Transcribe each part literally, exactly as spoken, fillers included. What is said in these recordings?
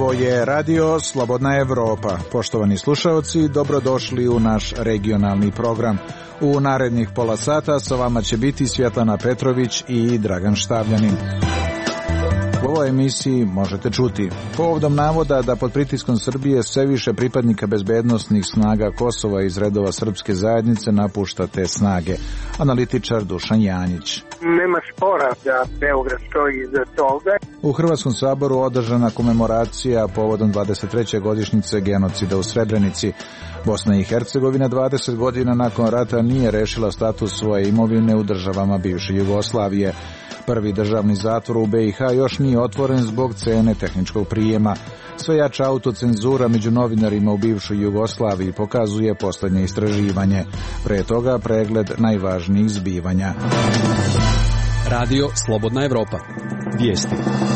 Ovo je Radio Slobodna Evropa. Poštovani slušaoci, dobrodošli u naš regionalni program. U narednih pola sata sa vama će biti Svjetlana Petrović i Dragan Štavljanin. U ovoj emisiji možete čuti povodom navoda da pod pritiskom Srbije sve više pripadnika bezbednosnih snaga Kosova iz redova srpske zajednice napušta te snage. Analitičar Dušan Janjić. Nema spora da Beograd stoji iza toga. U Hrvatskom saboru održana komemoracija povodom dvadeset treće godišnjice genocida u Srebrenici. Bosna i Hercegovina dvadeset godina nakon rata nije rešila status svoje imovine u državama bivše Jugoslavije. Prvi državni zatvor u B i H još nije otvoren zbog cene tehničkog prijema. Sve jača autocenzura među novinarima u bivšoj Jugoslaviji pokazuje posljednje istraživanje. Pre toga pregled najvažnijih zbivanja. Radio Slobodna Evropa. Vijesti.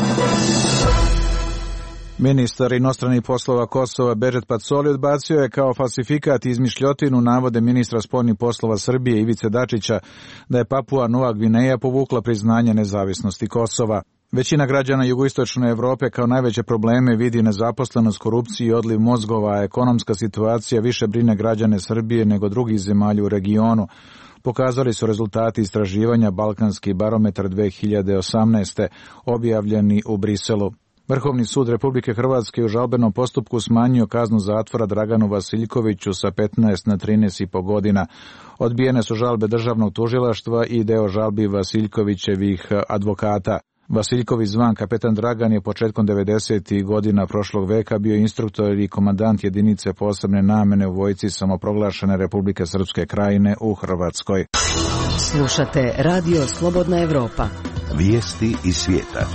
Ministar inostranih poslova Kosova Bežet Pacoli odbacio je kao falsifikat i izmišljotinu navode ministra spoljnih poslova Srbije Ivice Dačića da je Papua Nova Gvineja povukla priznanje nezavisnosti Kosova. Većina građana jugoistočne Evrope kao najveće probleme vidi nezaposlenost, korupciju i odliv mozgova, a ekonomska situacija više brine građane Srbije nego drugih zemalja u regionu. Pokazali su rezultati istraživanja Balkanski barometar dve hiljade osamnaeste objavljeni u Briselu. Vrhovni sud Republike Hrvatske u žalbenom postupku smanjio kaznu zatvora Draganu Vasiljkoviću sa petnaest na trinaest i po godina. Odbijene su žalbe državnog tužilaštva i deo žalbi Vasiljkovićevih advokata. Vasiljković, zvan kapetan Dragan, je početkom devedesetih godina prošlog veka bio instruktor i komandant jedinice posebne namene u vojsci samoproglašene Republike Srpske Krajine u Hrvatskoj. Slušate Radio Slobodna Evropa. Vijesti iz svijeta.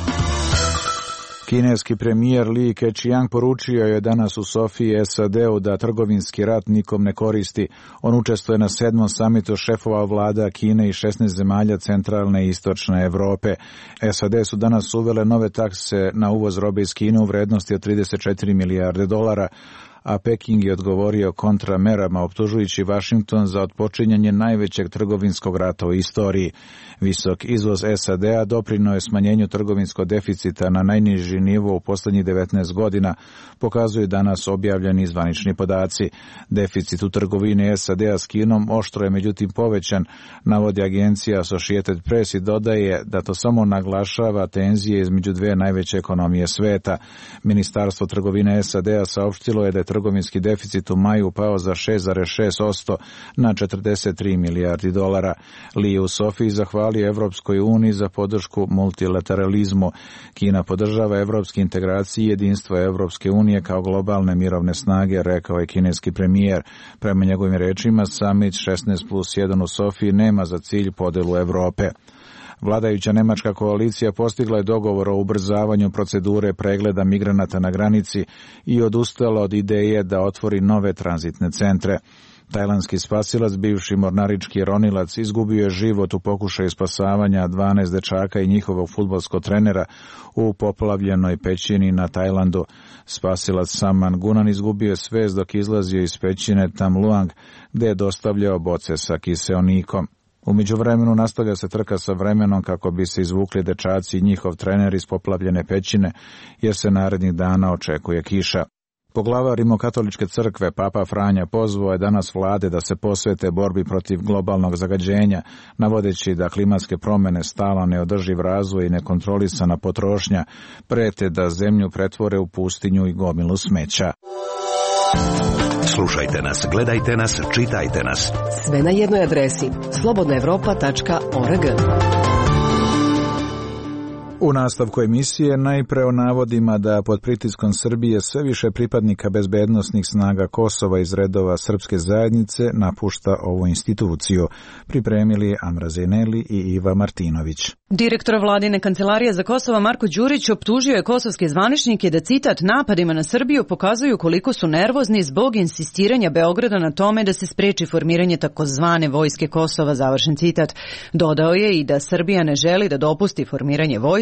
Kineski premijer Li Keqiang poručio je danas u Sofiji S A D-u da trgovinski rat nikom ne koristi. On učestvuje na sedmom samitu šefova vlada Kine i šesnaest zemalja centralne i istočne Evrope. S A D su danas uvele nove takse na uvoz robe iz Kine u vrednosti od trideset četiri milijarde dolara, a Peking je odgovorio kontramerama optužujući Vašington za otpočinjanje najvećeg trgovinskog rata u istoriji. Visok izvoz S A D-a doprinio je smanjenju trgovinskog deficita na najniži nivo u posljednjih devetnaest godina, pokazuju danas objavljeni zvanični podaci. Deficit u trgovini S A D-a s Kinom oštro je međutim povećan, navodi agencija Associated Press i dodaje da to samo naglašava tenzije između dve najveće ekonomije sveta. Ministarstvo trgovine S A D-a saopštilo je da je trgovinski deficit u maju pao za šest zarez šest posto na četrdeset tri milijardi dolara. Li u Sofiji zahvalio Evropskoj uniji za podršku multilateralizmu. Kina podržava evropske integracije i jedinstvo Evropske unije kao globalne mirovne snage, rekao je kineski premijer. Prema njegovim rečima, summit šesnaest plus jedan u Sofiji nema za cilj podelu Evrope. Vladajuća nemačka koalicija postigla je dogovor o ubrzavanju procedure pregleda migranata na granici i odustala od ideje da otvori nove tranzitne centre. Tajlandski spasilac, bivši mornarički ronilac, izgubio je život u pokušaju spasavanja dvanaest dečaka i njihovog fudbalskog trenera u poplavljenoj pećini na Tajlandu. Spasilac Saman Gunan izgubio je svest dok izlazio iz pećine Tam Luang, gde je dostavljao boce sa kiseonikom. U međuvremenu nastavlja se trka sa vremenom kako bi se izvukli dečaci i njihov trener iz poplavljene pećine, jer se narednih dana očekuje kiša. Poglavar Rimokatoličke crkve Papa Franja pozvao je danas vlade da se posvete borbi protiv globalnog zagađenja, navodeći da klimatske promjene, stalan neodrživ razvoj i nekontrolisana potrošnja prete da zemlju pretvore u pustinju i gomilu smeća. Slušajte nas, gledajte nas, čitajte nas. Sve na jednoj adresi slobodna evropa tačka org. U nastavku emisije najpre o navodima da pod pritiskom Srbije sve više pripadnika bezbednosnih snaga Kosova iz redova srpske zajednice napušta ovu instituciju. Pripremili Amra Zeneli i Iva Martinović. Direktor vladine kancelarije za Kosovo Marko Đurić optužio je kosovske zvaničnike da, citat, napadima na Srbiju pokazuju koliko su nervozni zbog insistiranja Beograda na tome da se spreči formiranje takozvane vojske Kosova, završen citat. Dodao je i da Srbija ne želi da dopusti formiranje vojske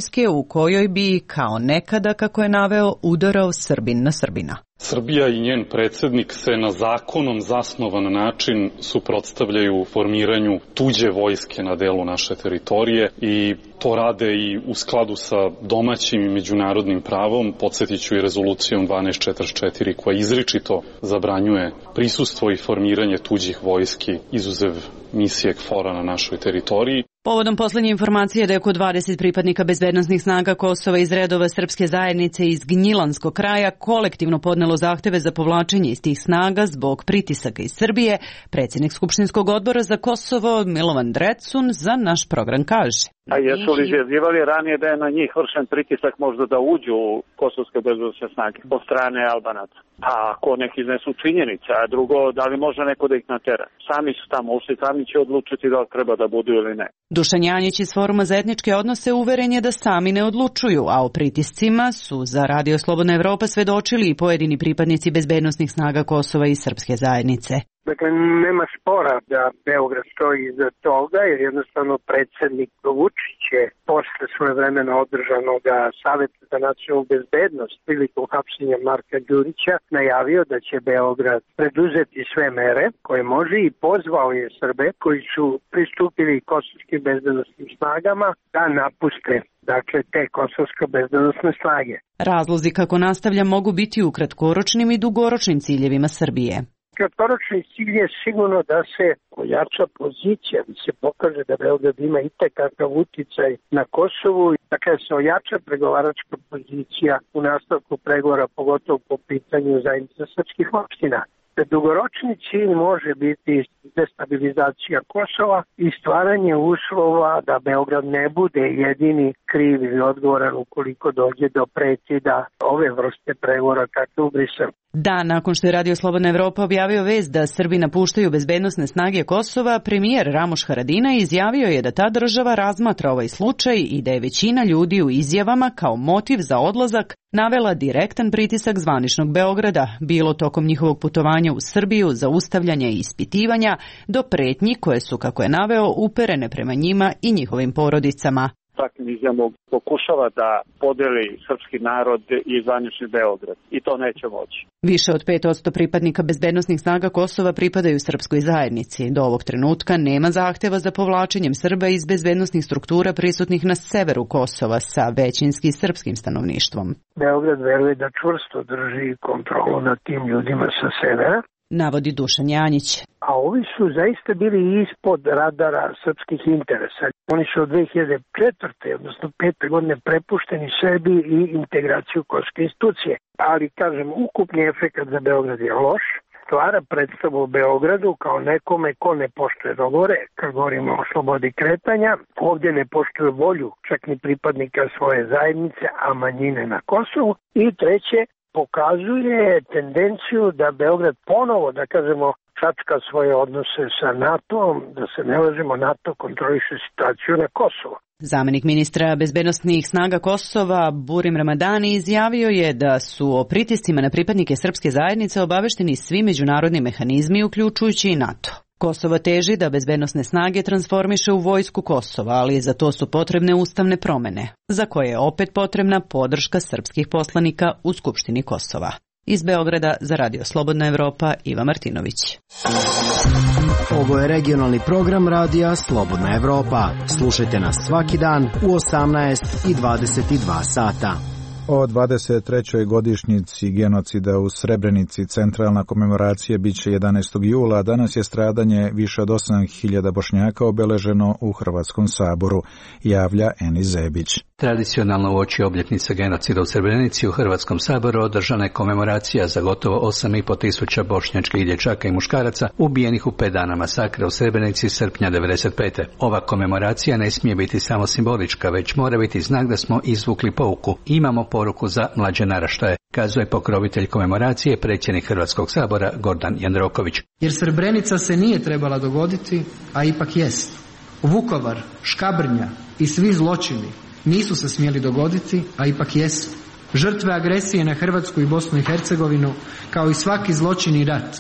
vojske u kojoj bi, kao nekada, kako je naveo, udarao Srbin na Srbina. Srbija i njen predsjednik se na zakonom zasnovan način suprotstavljaju formiranju tuđe vojske na delu naše teritorije i to rade i u skladu sa domaćim i međunarodnim pravom. Podsjetit ću i rezolucijom dvanaest četrdeset četiri koja izričito zabranjuje prisustvo i formiranje tuđih vojski izuzev misije KFOR-a na našoj teritoriji. Povodom poslednje informacije da je oko dvadeset pripadnika bezbednosnih snaga Kosova iz redova srpske zajednice iz Gnjilanskog kraja kolektivno podnelo zahteve za povlačenje iz tih snaga zbog pritisaka iz Srbije, predsjednik Skupštinskog odbora za Kosovo Milovan Drecun za naš program kaže. A jesu li izjavljivali ranije da je na njih vršen pritisak možda da uđu u kosovske bezbednosne snage od strane Albanaca? Pa ako neki iznesu činjenice, a drugo, da li može neko da ih natera? Sami su tamo ušli, sami će odlučiti da li treba da budu ili ne. Dušan Janjić iz Foruma za etničke odnose uveren je da sami ne odlučuju, a o pritiscima su za Radio Slobodna Evropa svedočili i pojedini pripadnici bezbednosnih snaga Kosova i srpske zajednice. Dakle, nema spora da Beograd stoji iza toga, jer jednostavno predsjednik Vučić je posle svojevremeno održanog Saveta za nacionalnu bezbednost prilikom hapšenja Marka Đurića najavio da će Beograd preduzeti sve mere koje može i pozvao je Srbe koji su pristupili kosovskim bezbednosnim snagama da napuste dakle te kosovske bezbednosne snage. Razlozi kako nastavlja mogu biti u kratkoročnim i dugoročnim ciljevima Srbije. Kratkoročni cilj je sigurno da se pojača pozicija, da se pokaže da Beograd ima itekakav uticaj na Kosovu, dakle se ojača pregovaračka pozicija u nastavku pregovora, pogotovo po pitanju zajednice srpskih opština. Dugoročni cilj može biti destabilizacija Kosova i stvaranje uslova da Beograd ne bude jedini kriv ili odgovoran ukoliko dođe do prekida ove vrste pregovora kakve u Briselu. Dan nakon što je Radio Slobodna Evropa objavio vest da Srbi napuštaju bezbednosne snage Kosova, premijer Ramoš Haradinaj izjavio je da ta država razmatra ovaj slučaj i da je većina ljudi u izjavama kao motiv za odlazak navela direktan pritisak zvaničnog Beograda, bilo tokom njihovog putovanja u Srbiju, zaustavljanja i ispitivanja, do pretnji koje su, kako je naveo, uperene prema njima i njihovim porodicama. Takvim izjavom pokušava da podeli srpski narod i zvanični Beograd i to neće moći. Više od pet posto pripadnika bezbednosnih snaga Kosova pripadaju srpskoj zajednici. Do ovog trenutka nema zahteva za povlačenjem Srba iz bezbednosnih struktura prisutnih na severu Kosova sa većinski srpskim stanovništvom. Beograd veruje da čvrsto drži kontrolu nad tim ljudima sa severa, navodi Dušan Janjić. A ovi su zaista bili ispod radara srpskih interesa. Oni su od dve hiljade četvrte. odnosno pete godine prepušteni sebi i integraciju kosovske institucije. Ali, kažem, ukupni efekat za Beograd je loš. Stvara predstavu o Beogradu kao nekome ko ne poštuje dogovore, kad govorimo o slobodi kretanja. Ovdje ne poštuje volju čak ni pripadnika svoje zajednice, a manjine na Kosovu. I treće, pokazuje tendenciju da Beograd ponovo, da kažemo, čačka svoje odnose sa NATO-om, da se ne lažemo, NATO kontroliše situaciju na Kosovu. Zamenik ministra bezbednosnih snaga Kosova Burim Ramadani izjavio je da su o pritiscima na pripadnike srpske zajednice obavešteni svi međunarodni mehanizmi, uključujući i NATO. Kosovo teži da bezbednosne snage transformiše u vojsku Kosova, ali za to su potrebne ustavne promene, za koje je opet potrebna podrška srpskih poslanika u Skupštini Kosova. Iz Beograda za Radio Slobodna Evropa, Iva Martinović. Ovo je regionalni program Radija Slobodna Evropa. Slušajte nas svaki dan u osamnaest i dvadeset dva sata. O dvadeset trećoj godišnjici genocida u Srebrenici centralna komemoracija biće jedanaestog jula, a danas je stradanje više od osam hiljada Bošnjaka obeleženo u Hrvatskom saboru, javlja Eni Zebić. Tradicionalno uoči obljetnice genocida u Srebrenici u Hrvatskom saboru održana je komemoracija za gotovo osam i po tisuća bošnjačkih dječaka i muškaraca ubijenih u pet dana masakra u Srebrenici srpnja devedeset pete. Ova komemoracija ne smije biti samo simbolička, već mora biti znak da smo izvukli pouku. Imamo poruku za mlađe naraštaje, kazuje pokrovitelj komemoracije, predsjednik Hrvatskog sabora Gordan Jandroković. Jer Srebrenica se nije trebala dogoditi, a ipak jest. Vukovar, Škabrnja i svi zločini nisu se smjeli dogoditi, a ipak jesu. Žrtve agresije na Hrvatsku i Bosnu i Hercegovinu, kao i svaki zločin i rat,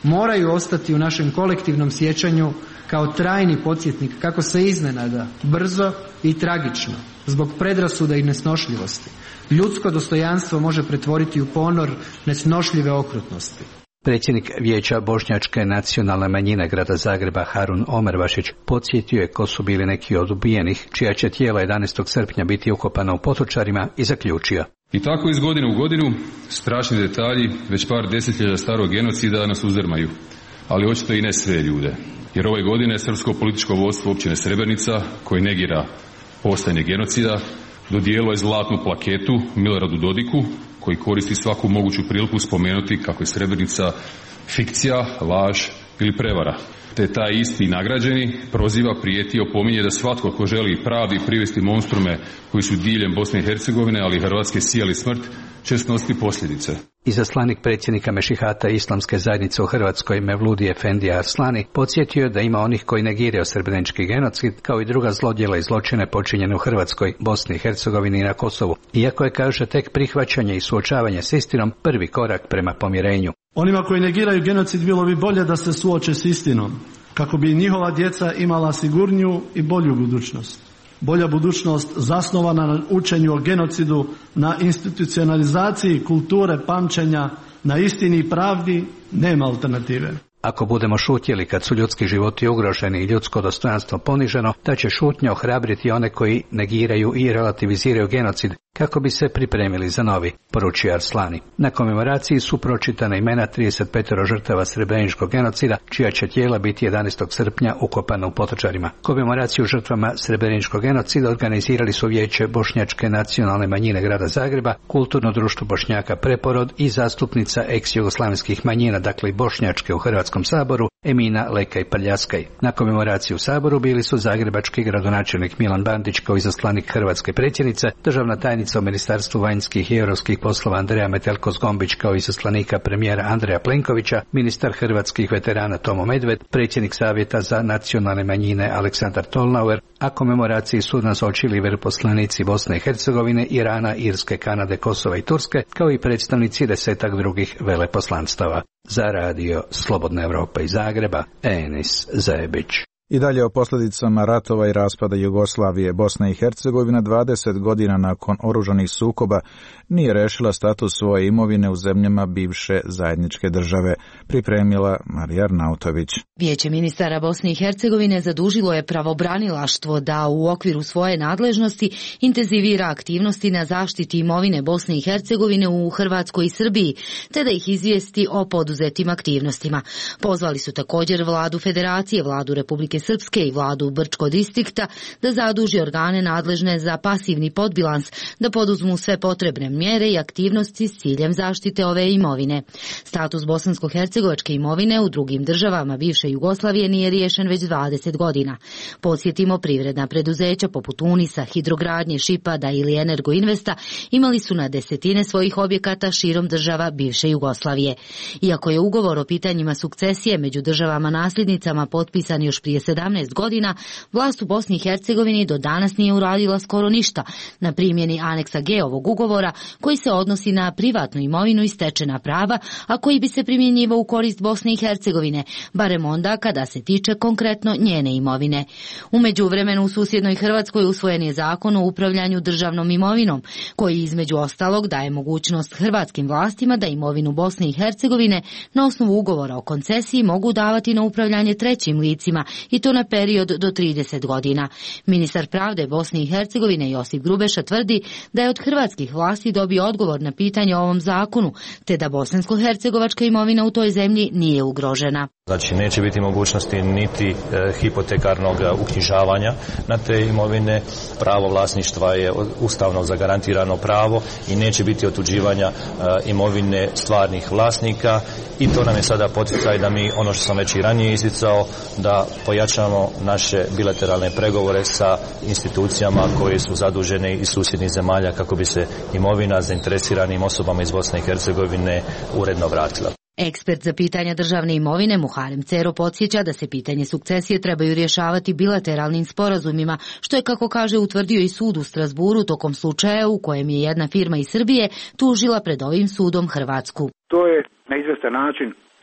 moraju ostati u našem kolektivnom sjećanju kao trajni podsjetnik kako se iznenada, brzo i tragično, zbog predrasuda i nesnošljivosti, ljudsko dostojanstvo može pretvoriti u ponor nesnošljive okrutnosti. Predsjednik Vijeća bošnjačke nacionalne manjine grada Zagreba Harun Omervašić podsjetio je ko su bili neki od ubijenih, čija će tijela jedanaestog srpnja biti ukopana u Potočarima, i zaključio: I tako iz godine u godinu strašni detalji već par desetljeća starog genocida nas uzdrmaju, ali očito i ne sve ljude. Jer ove godine srpsko političko vodstvo općine Srebrenica, koji negira postojanje genocida, dodijelilo je zlatnu plaketu Miloradu Dodiku, koji koristi svaku moguću priliku spomenuti kako je Srebrenica fikcija, laž ili prevara. Te taj isti nagrađeni proziva, prijeti i opominje da svatko ko želi pravdi privesti monstrume koji su diljem Bosne i Hercegovine, ali i Hrvatske, sijali smrt, će snositi posljedice. Izaslanik predsjednika Mešihata Islamske zajednice u Hrvatskoj Mevludi Efendija Arslani podsjetio je da ima onih koji negiraju srebrenički genocid kao i druga zlodjela i zločine počinjene u Hrvatskoj, Bosni i Hercegovini i na Kosovu, iako je, kaže, tek prihvaćanje i suočavanje s istinom prvi korak prema pomirenju. Onima koji negiraju genocid bilo bi bolje da se suoče s istinom, kako bi njihova djeca imala sigurniju i bolju budućnost. Bolja budućnost zasnovana na učenju o genocidu, na institucionalizaciji kulture pamćenja, na istini i pravdi, nema alternative. Ako budemo šutjeli kad su ljudski životi ugroženi i ljudsko dostojanstvo poniženo, ta će šutnja ohrabriti one koji negiraju i relativiziraju genocid kako bi se pripremili za novi, poručio Arslani. Na komemoraciji su pročitana imena trideset pet žrtava srebreničkog genocida, čija će tijela biti jedanaestog srpnja ukopana u Potočarima. Komemoraciju žrtvama srebreničkog genocida organizirali su Vijeće bošnjačke nacionalne manjine grada Zagreba, Kulturno društvo Bošnjaka Preporod i zastupnica ex-jugoslavenskih manjina, dakle i bošnjačke u Hrvatskom saboru, Emina Lekaj Prljaskaj. Na komemoraciji u saboru bili su zagrebački gradonačelnik Milan Bandić kao izaslanik hrvatske predsjednice, državna tajnica u Ministarstvu vanjskih i europskih poslova Andreja Metelko-Zgombić kao izaslanika premijera Andreja Plenkovića, ministar hrvatskih veterana Tomo Medved, predsjednik Savjeta za nacionalne manjine Aleksandar Tolnauer, a komemoraciji su nazočili veleposlanici Bosne i Hercegovine, Irana, Irske, Kanade, Kosova i Turske, kao i predstavnici desetak drugih veleposlanstava. Za radio Slobodna Evropa iz Zagreba, Enis Zebić. I dalje o posljedicama ratova i raspada Jugoslavije. Bosna i Hercegovina dvadeset godina nakon oružanih sukoba nije rešila status svoje imovine u zemljama bivše zajedničke države, pripremila Marija Arnautović. Vijeće ministara Bosne i Hercegovine zadužilo je pravobranilaštvo da u okviru svoje nadležnosti intenzivira aktivnosti na zaštiti imovine Bosne i Hercegovine u Hrvatskoj i Srbiji, te da ih izvijesti o poduzetim aktivnostima. Pozvali su također vladu Federacije, vladu Republike Srpske i vladu Brčko distrikta da zaduži organe nadležne za pasivni podbilans da poduzmu sve potrebne mjere i aktivnosti s ciljem zaštite ove imovine. Status bosansko-hercegovačke imovine u drugim državama bivše Jugoslavije nije riješen već dvadeset godina. Podsjetimo, privredna preduzeća poput Unisa, Hidrogradnje, Šipada ili Energoinvesta imali su na desetine svojih objekata širom država bivše Jugoslavije. Iako je ugovor o pitanjima sukcesije među državama nasljednicama potpisan još prije sedamnaest godina, vlast u Bosni i Hercegovini do danas nije uradila skoro ništa na primjeni aneksa G ovog ugovora, koji se odnosi na privatnu imovinu i stečena prava, a koji bi se primjenjivao u korist Bosne i Hercegovine, barem onda kada se tiče konkretno njene imovine. U međuvremenu u susjednoj Hrvatskoj usvojen je zakon o upravljanju državnom imovinom, koji između ostalog daje mogućnost hrvatskim vlastima da imovinu Bosne i Hercegovine na osnovu ugovora o koncesiji mogu davati na upravljanje trećim licima, i to na period do trideset godina. Ministar pravde Bosne i Hercegovine Josip Grubeša tvrdi da je od hrvatskih vlasti dobio odgovor na pitanje o ovom zakonu, te da bosansko-hercegovačka imovina u toj zemlji nije ugrožena. Znači, neće biti mogućnosti niti e, hipotekarnog uknjižavanja na te imovine. Pravo vlasništva je ustavno zagarantirano pravo i neće biti otuđivanja e, imovine stvarnih vlasnika, i to nam je sada poticaj da mi, ono što sam već i ranije isticao, da pojačamo naše bilateralne pregovore sa institucijama koje su zadužene iz susjednih zemalja kako bi se imovina zainteresiranim osobama iz Bosne i Hercegovine uredno vratila. Ekspert za pitanja državne imovine Muharem Cero podsjeća da se pitanje sukcesije trebaju rješavati bilateralnim sporazumima, što je, kako kaže, utvrdio i sud u Strasburu tokom slučaja u kojem je jedna firma iz Srbije tužila pred ovim sudom Hrvatsku. To je na izvestan način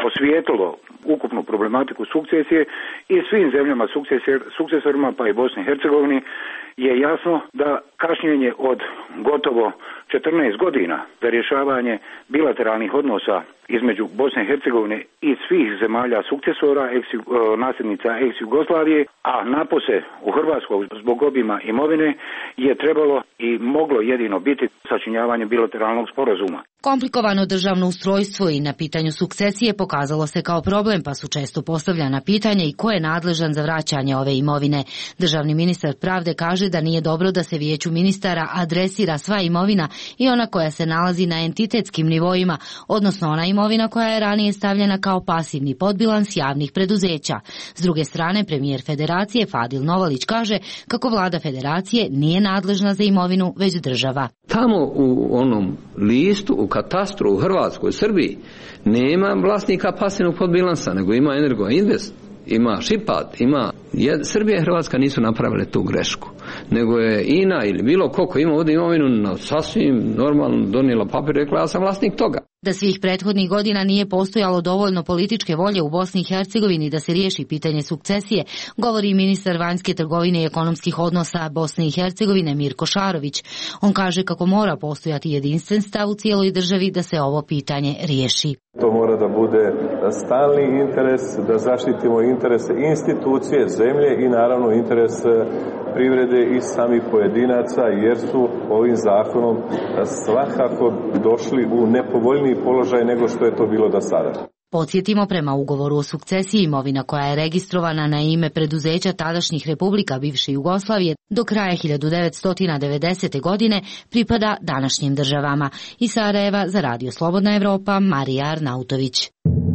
osvijetlilo ukupnu problematiku sukcesije i svim zemljama sukcesorima, pa i Bosni i Hercegovini, je jasno da kašnjenje od gotovo četrnaest godina za rješavanje bilateralnih odnosa između Bosne i Hercegovine i svih zemalja sukcesora, ex, nasljednica ex-Jugoslavije, a napose u Hrvatskoj zbog obima imovine je trebalo i moglo jedino biti sačinjavanje bilateralnog sporazuma. Komplikovano državno ustrojstvo i na pitanju sukcesije pokazalo se kao problem, pa su često postavljana pitanja i ko je nadležan za vraćanje ove imovine. Državni ministar pravde kaže da nije dobro da se vijeću ministara adresira sva imovina i ona koja se nalazi na entitetskim nivoima, odnosno ona imovina koja je ranije stavljena kao pasivni podbilans javnih preduzeća. S druge strane, premijer Federacije Fadil Novalić kaže kako vlada Federacije nije nadležna za imovinu, već država. Tamo u onom listu, u katastru u Hrvatskoj, Srbiji, nema vlasnika pasivnog podbilansa, nego ima Energo Invest, ima Šipat, ima... Srbija i Hrvatska nisu napravile tu grešku, nego je I N A ili bilo ko ko ima ovdje imovinu na sasvim normalno donijela papir i rekla ja sam vlasnik toga. Da svih prethodnih godina nije postojalo dovoljno političke volje u Bosni i Hercegovini da se riješi pitanje sukcesije, govori ministar vanjske trgovine i ekonomskih odnosa Bosne i Hercegovine Mirko Šarović. On kaže kako mora postojati jedinstven stav u cijeloj državi da se ovo pitanje riješi. To mora da bude stalni interes, da zaštitimo interese institucije, zemlje i naravno interes privrede i samih pojedinaca, jer su ovim zakonom svakako došli u nepovoljniji položaj nego što je to bilo do sada. Podsjetimo, prema ugovoru o sukcesiji, imovina koja je registrovana na ime preduzeća tadašnjih republika bivše Jugoslavije do kraja hiljadu devetsto devedesete. godine pripada današnjim državama. Iz Sarajeva za Radio Slobodna Evropa, Marija Arnautović.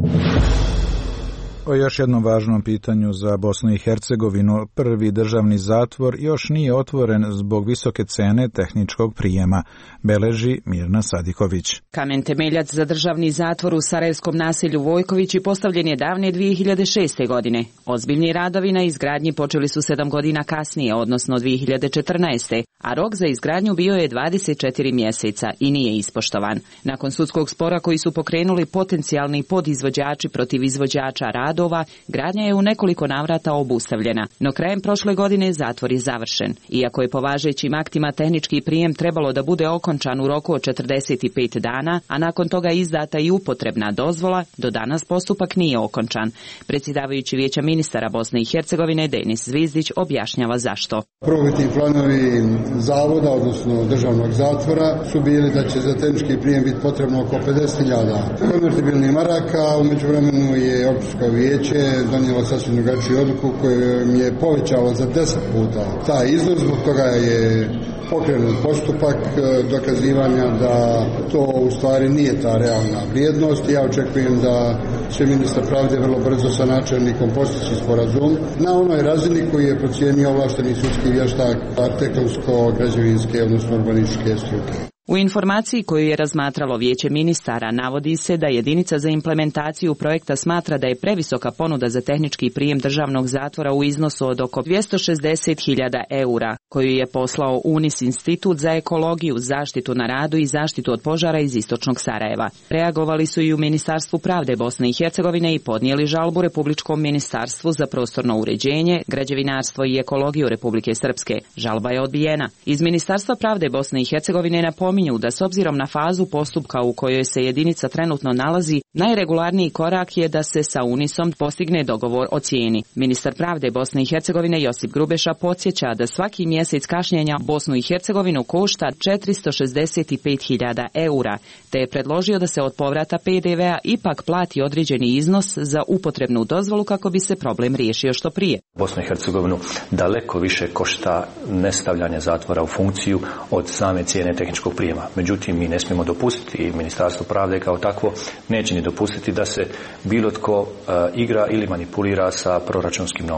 O još jednom važnom pitanju za Bosnu i Hercegovinu, prvi državni zatvor još nije otvoren zbog visoke cene tehničkog prijema, beleži Mirna Sadiković. Kamen temeljac za državni zatvor u sarajevskom naselju Vojkovići postavljen je davne dvije hiljade šeste. godine. Ozbiljni radovi na izgradnji počeli su sedam godina kasnije, odnosno dvije hiljade četrnaeste. a rok za izgradnju bio je dvadeset četiri mjeseca i nije ispoštovan. Nakon sudskog spora koji su pokrenuli potencijalni podizvođači protiv izvođača radova, gradnja je u nekoliko navrata obustavljena, no krajem prošle godine zatvor je završen. Iako je po važećim aktima tehnički prijem trebalo da bude okončan u roku od četrdeset pet dana, a nakon toga izdata i upotrebna dozvola, do danas postupak nije okončan. Predsjedavajući Vijeća ministara Bosne i Hercegovine Denis Zvizdić objašnjava zašto. Prvobitni planovi zavoda, odnosno državnog zatvora, su bili da će za tehnički prijem biti potrebno oko pedeset hiljada konvertibilnih maraka. U međuvremenu je općinsko vijeće donijelo sasvim drugačiju odluku kojom je povećalo za deset puta taj iznos. Zbog toga je pokrenut postupak dokazivanja da to u stvari nije ta realna vrijednost. Ja očekujem da će ministar pravde vrlo brzo sa načelnikom postići sporazum na onoj razini koji je procijenio ovlašteni sudski vještak arhitektonsko-građevinske, odnosno urbanističke struke. U informaciji koju je razmatralo Vijeće ministara navodi se da jedinica za implementaciju projekta smatra da je previsoka ponuda za tehnički prijem državnog zatvora u iznosu od oko dvjesto šezdeset hiljada eura, koju je poslao UNIS Institut za ekologiju, zaštitu na radu i zaštitu od požara iz istočnog Sarajeva. Reagovali su i u Ministarstvu pravde Bosne i Hercegovine i podnijeli žalbu Republičkom ministarstvu za prostorno uređenje, građevinarstvo i ekologiju Republike Srpske. Žalba je odbijena. Iz Ministarstva pravde Bosne i Hercegovine napominju da s obzirom na fazu postupka u kojoj se jedinica trenutno nalazi, najregularniji korak je da se sa UNISom postigne dogovor o cijeni. Ministar pravde Bosne i Hercegovine Josip Grubeša podsjeća da svaki mjesec kašnjenja Bosnu i Hercegovinu košta četiristo šezdeset pet hiljada eura, te je predložio da se od povrata P D V-a ipak plati određeni iznos za upotrebnu dozvolu kako bi se problem riješio što prije. Bosnu i Hercegovinu daleko više košta nestavljanje zatvora u funkciju od same cijene tehničkog prijema. Međutim, mi ne smijemo dopustiti i Ministarstvo pravde kao takvo neće ni dopustiti da se bilo tko uh, igra ili manipulira sa proračunskim novcem.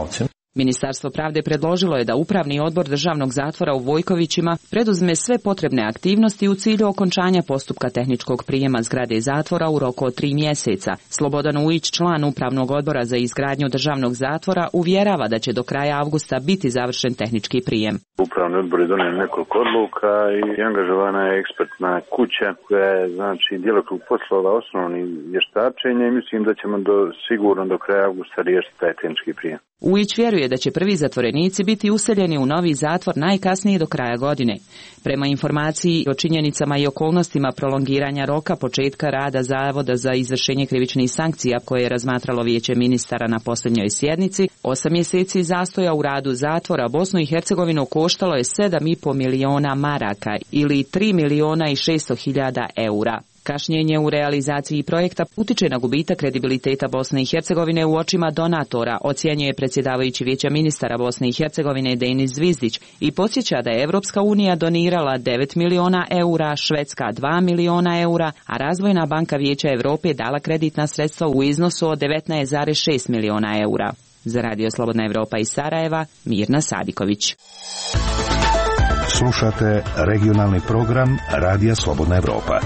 Ministarstvo pravde predložilo je da Upravni odbor državnog zatvora u Vojkovićima preduzme sve potrebne aktivnosti u cilju okončanja postupka tehničkog prijema zgrade zatvora u roku od tri mjeseca. Slobodan Ujić, član Upravnog odbora za izgradnju državnog zatvora, uvjerava da će do kraja avgusta biti završen tehnički prijem. Upravni odbor je donio nekoliko odluka i angažovana je ekspertna kuća koja je, znači, djelokrug poslova osnovni vještačenje i mislim da ćemo do, sigurno do kraja avgusta riješiti taj tehnički prijem. Ujić vjeruje da će prvi zatvorenici biti useljeni u novi zatvor najkasnije do kraja godine. Prema informaciji o činjenicama i okolnostima prolongiranja roka početka rada Zavoda za izvršenje krivičnih sankcija koje je razmatralo Vijeće ministara na posljednjoj sjednici, osam mjeseci zastoja u radu zatvora Bosnu i Hercegovinu koštalo je sedam i pol miliona maraka ili tri miliona i šesto hiljada eura. Kašnjenje u realizaciji projekta utiče na gubitak kredibiliteta Bosne i Hercegovine u očima donatora, ocjenjuje predsjedavajući Vijeća ministara Bosne i Hercegovine Denis Zvizdić i podsjeća da je Evropska unija donirala devet miliona eura, Švedska dva miliona eura, a Razvojna banka Vijeća Europe dala kreditna sredstva u iznosu od devetnaest zarez šest miliona eura. Za Radio Slobodna Evropa iz Sarajeva, Mirna Sadiković. Slušate regionalni program Radija Slobodna Evropa.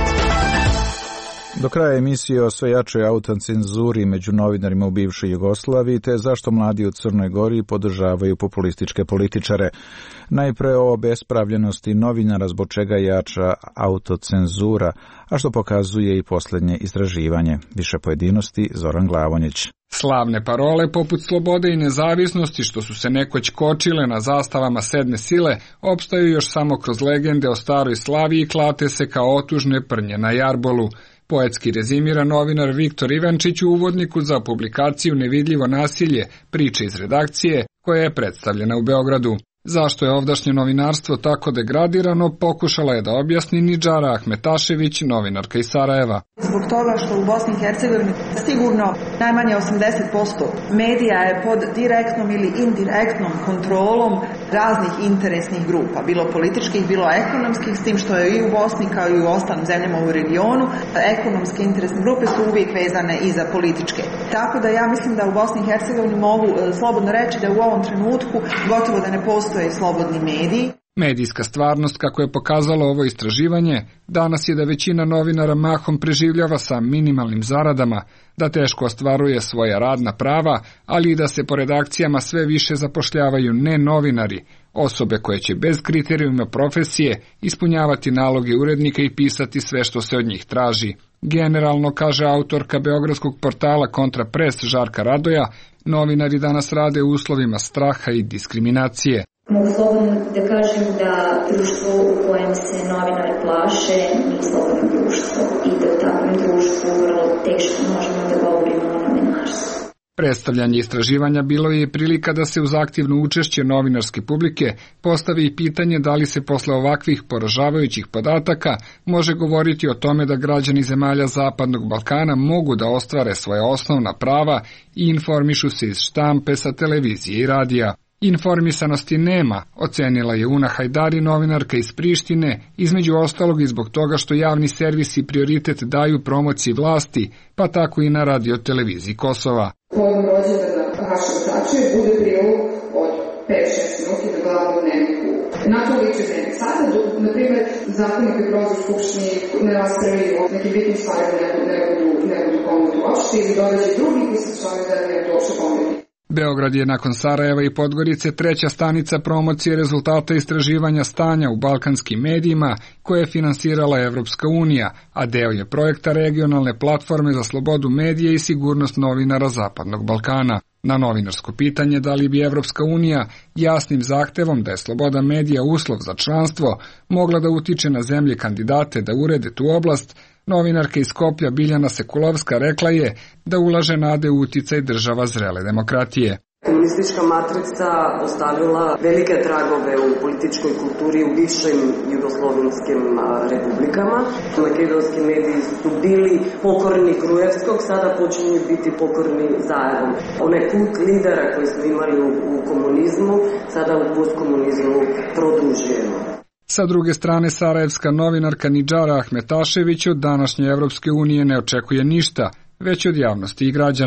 Do kraja emisije o sve jačoj autocenzuri među novinarima u bivšoj Jugoslaviji te zašto mladi u Crnoj Gori podržavaju populističke političare. Najpre o obespravljenosti novinara zbog čega jača autocenzura, a što pokazuje i posljednje istraživanje. Više pojedinosti Zoran Glavonjić. Slavne parole poput slobode i nezavisnosti što su se nekoć kočile na zastavama sedme sile opstaju još samo kroz legende o staroj slavi i klate se kao otužne prnje na jarbolu. Poetski rezimira novinar Viktor Ivančić u uvodniku za publikaciju Nevidljivo nasilje, priče iz redakcije, koja je predstavljena u Beogradu. Zašto je ovdašnje novinarstvo tako degradirano, pokušala je da objasni Nidžara Ahmetašević, novinarka iz Sarajeva. Zbog toga što u Bosni i Hercegovini sigurno najmanje osamdeset posto medija je pod direktnom ili indirektnom kontrolom raznih interesnih grupa, bilo političkih, bilo ekonomskih, s tim što je i u Bosni kao i u ostalim zemljama u regionu, ekonomske interesne grupe su uvijek vezane i za političke. Tako da ja mislim da u Bosni i Hercegovini mogu slobodno reći da u ovom trenutku gotovo da ne postoje slobodni mediji. Medijska stvarnost, kako je pokazalo ovo istraživanje, danas je da većina novinara mahom preživljava sa minimalnim zaradama, da teško ostvaruje svoja radna prava, ali i da se po redakcijama sve više zapošljavaju ne novinari, osobe koje će bez kriterijuma profesije ispunjavati naloge urednika i pisati sve što se od njih traži. Generalno, kaže autorka beogradskog portala Kontrapres Žarka Radoja, novinari danas rade u uslovima straha i diskriminacije. Mogu slobodno da kažem da društvo u kojem se novinari plaše nije slobodno društvo i da u takvom društvu vrlo teško možemo da govorimo o novinarstvu. Predstavljanje istraživanja bilo je prilika da se uz aktivno učešće novinarske publike postavi i pitanje da li se posle ovakvih poražavajućih podataka može govoriti o tome da građani zemalja Zapadnog Balkana mogu da ostvare svoje osnovna prava i informišu se iz štampe, sa televizije i radija. Informisanosti nema, ocenila je Una Hajdari, novinarka iz Prištine, između ostalog i zbog toga što javni servisi prioritet daju promociji vlasti, pa tako i na radio-televiziji Kosova. Povodom rođendana Hašim Tači bude prilog od pet šest minuti na glavnom dnevniku. Na to liče dnevnik. Sada, na primjer, zakonik koji prolazi u Skupštini ne raspravi o nekim bitnim stvarima ne budu pomenuti uopšte ili dodaće drugi koji se članovi da ne budu uopšte pomenuti. Beograd je nakon Sarajeva i Podgorice treća stanica promocije rezultata istraživanja stanja u balkanskim medijima koje je finansirala Evropska unija, a deo je projekta regionalne platforme za slobodu medija i sigurnost novinara Zapadnog Balkana. Na novinarsko pitanje da li bi Evropska unija jasnim zahtevom da je sloboda medija uslov za članstvo mogla da utiče na zemlje kandidate da urede tu oblast, novinarka iz Skoplja Biljana Sekulovska rekla je da ulaže nade u uticaj država zrele demokratije. Komunistička matrica ostavila velike tragove u političkoj kulturi u bivšim jugoslovenskim republikama. Makedonski mediji su bili pokorni Grujevskog, sada počinju biti pokorni Zajevom. Onaj kult lidera koji smo imali u, u komunizmu, sada u postkomunizmu produžujemo. Sa druge strane, sarajevska novinarka Nidžara Ahmetašević od današnje Evropske unije ne očekuje ništa, već od javnosti i građana.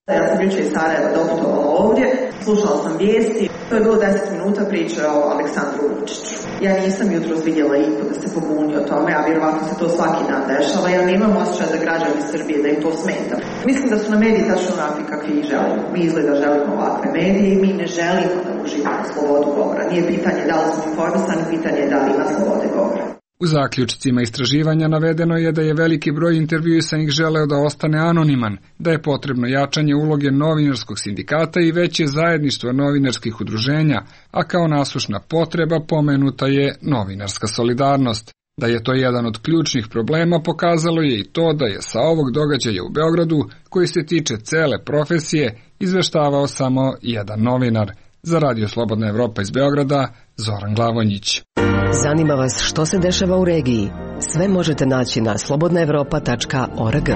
Ja sam jučer iz Sarajeva doputovala ovdje, slušala sam vijesti, to je bilo deset minuta priče o Aleksandru Vučiću. Ja nisam jutros vidjela iko da se pobuni o tome, a vjerovatno se to svaki dan dešava, ja nemam osjećaj da građani Srbije da im to smeta. Mislim da su na mediji tačno onakvi kakvi ih želimo. Mi izgleda želimo ovakve medije i mi ne želimo da uživamo slobodu govora. Nije pitanje da li smo informisani, pitanje je da li ima slobode govora. U zaključcima istraživanja navedeno je da je veliki broj intervjuisanih želeo da ostane anoniman, da je potrebno jačanje uloge novinarskog sindikata i veće zajedništvo novinarskih udruženja, a kao nasušna potreba pomenuta je novinarska solidarnost. Da je to jedan od ključnih problema pokazalo je i to da je sa ovog događaja u Beogradu, koji se tiče cele profesije, izveštavao samo jedan novinar. Za Radio Slobodna Evropa iz Beograda, Zoran Glavonjić. Zanima vas što se dešava u regiji? Sve možete naći na slobodna evropa tačka org.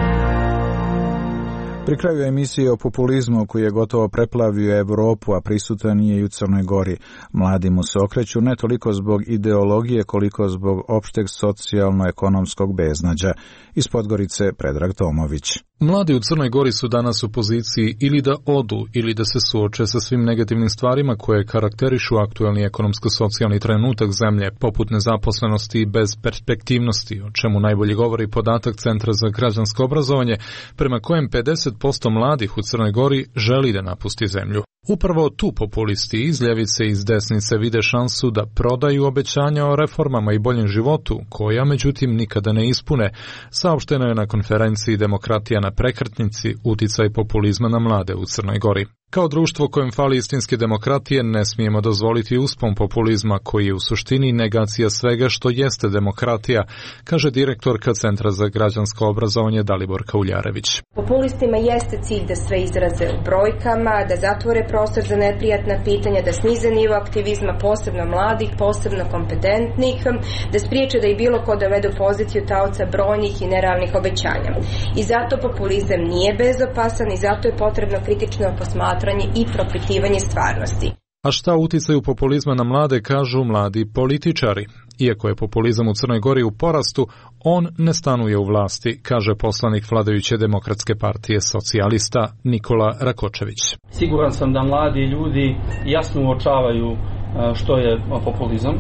Pri kraju emisije o populizmu koji je gotovo preplavio Evropu, a prisutan je i u Crnoj Gori. Mladi mu se okreću ne toliko zbog ideologije koliko zbog opšteg socijalno-ekonomskog beznađa. Iz Podgorice Predrag Tomović. Mladi u Crnoj Gori su danas u poziciji ili da odu ili da se suoče sa svim negativnim stvarima koje karakterišu aktuelni ekonomsko-socijalni trenutak zemlje, poput nezaposlenosti i bezperspektivnosti, o čemu najbolje govori podatak Centra za građansko obrazovanje, prema kojem pedeset posto mladih u Crnoj Gori želi da napusti zemlju. Upravo tu populisti iz ljevice i iz desnice vide šansu da prodaju obećanja o reformama i boljem životu, koja međutim nikada ne ispune, saopšteno je na konferenciji Demokratija na prekretnici uticaj populizma na mlade u Crnoj Gori. Kao društvo kojem fali istinske demokratije ne smijemo dozvoliti uspon populizma koji je u suštini negacija svega što jeste demokratija, kaže direktorka Centra za građansko obrazovanje Daliborka Uljarević. Populistima jeste cilj da sve izraze u brojkama, da zatvore prostor za neprijatna pitanja, da snize nivo aktivizma, posebno mladih, posebno kompetentnih, da spriječe da i bilo ko dovede u poziciju taoca brojnih i nerealnih obećanja. I zato populizam nije bezopasan i zato je potrebno kritično posmatranje i propitivanje stvarnosti. A šta uticaju populizma na mlade, kažu mladi političari. Iako je populizam u Crnoj Gori u porastu, on ne stanuje u vlasti, kaže poslanik vladajuće Demokratske partije socijalista Nikola Rakočević. Siguran sam da mladi ljudi jasno uočavaju što je populizam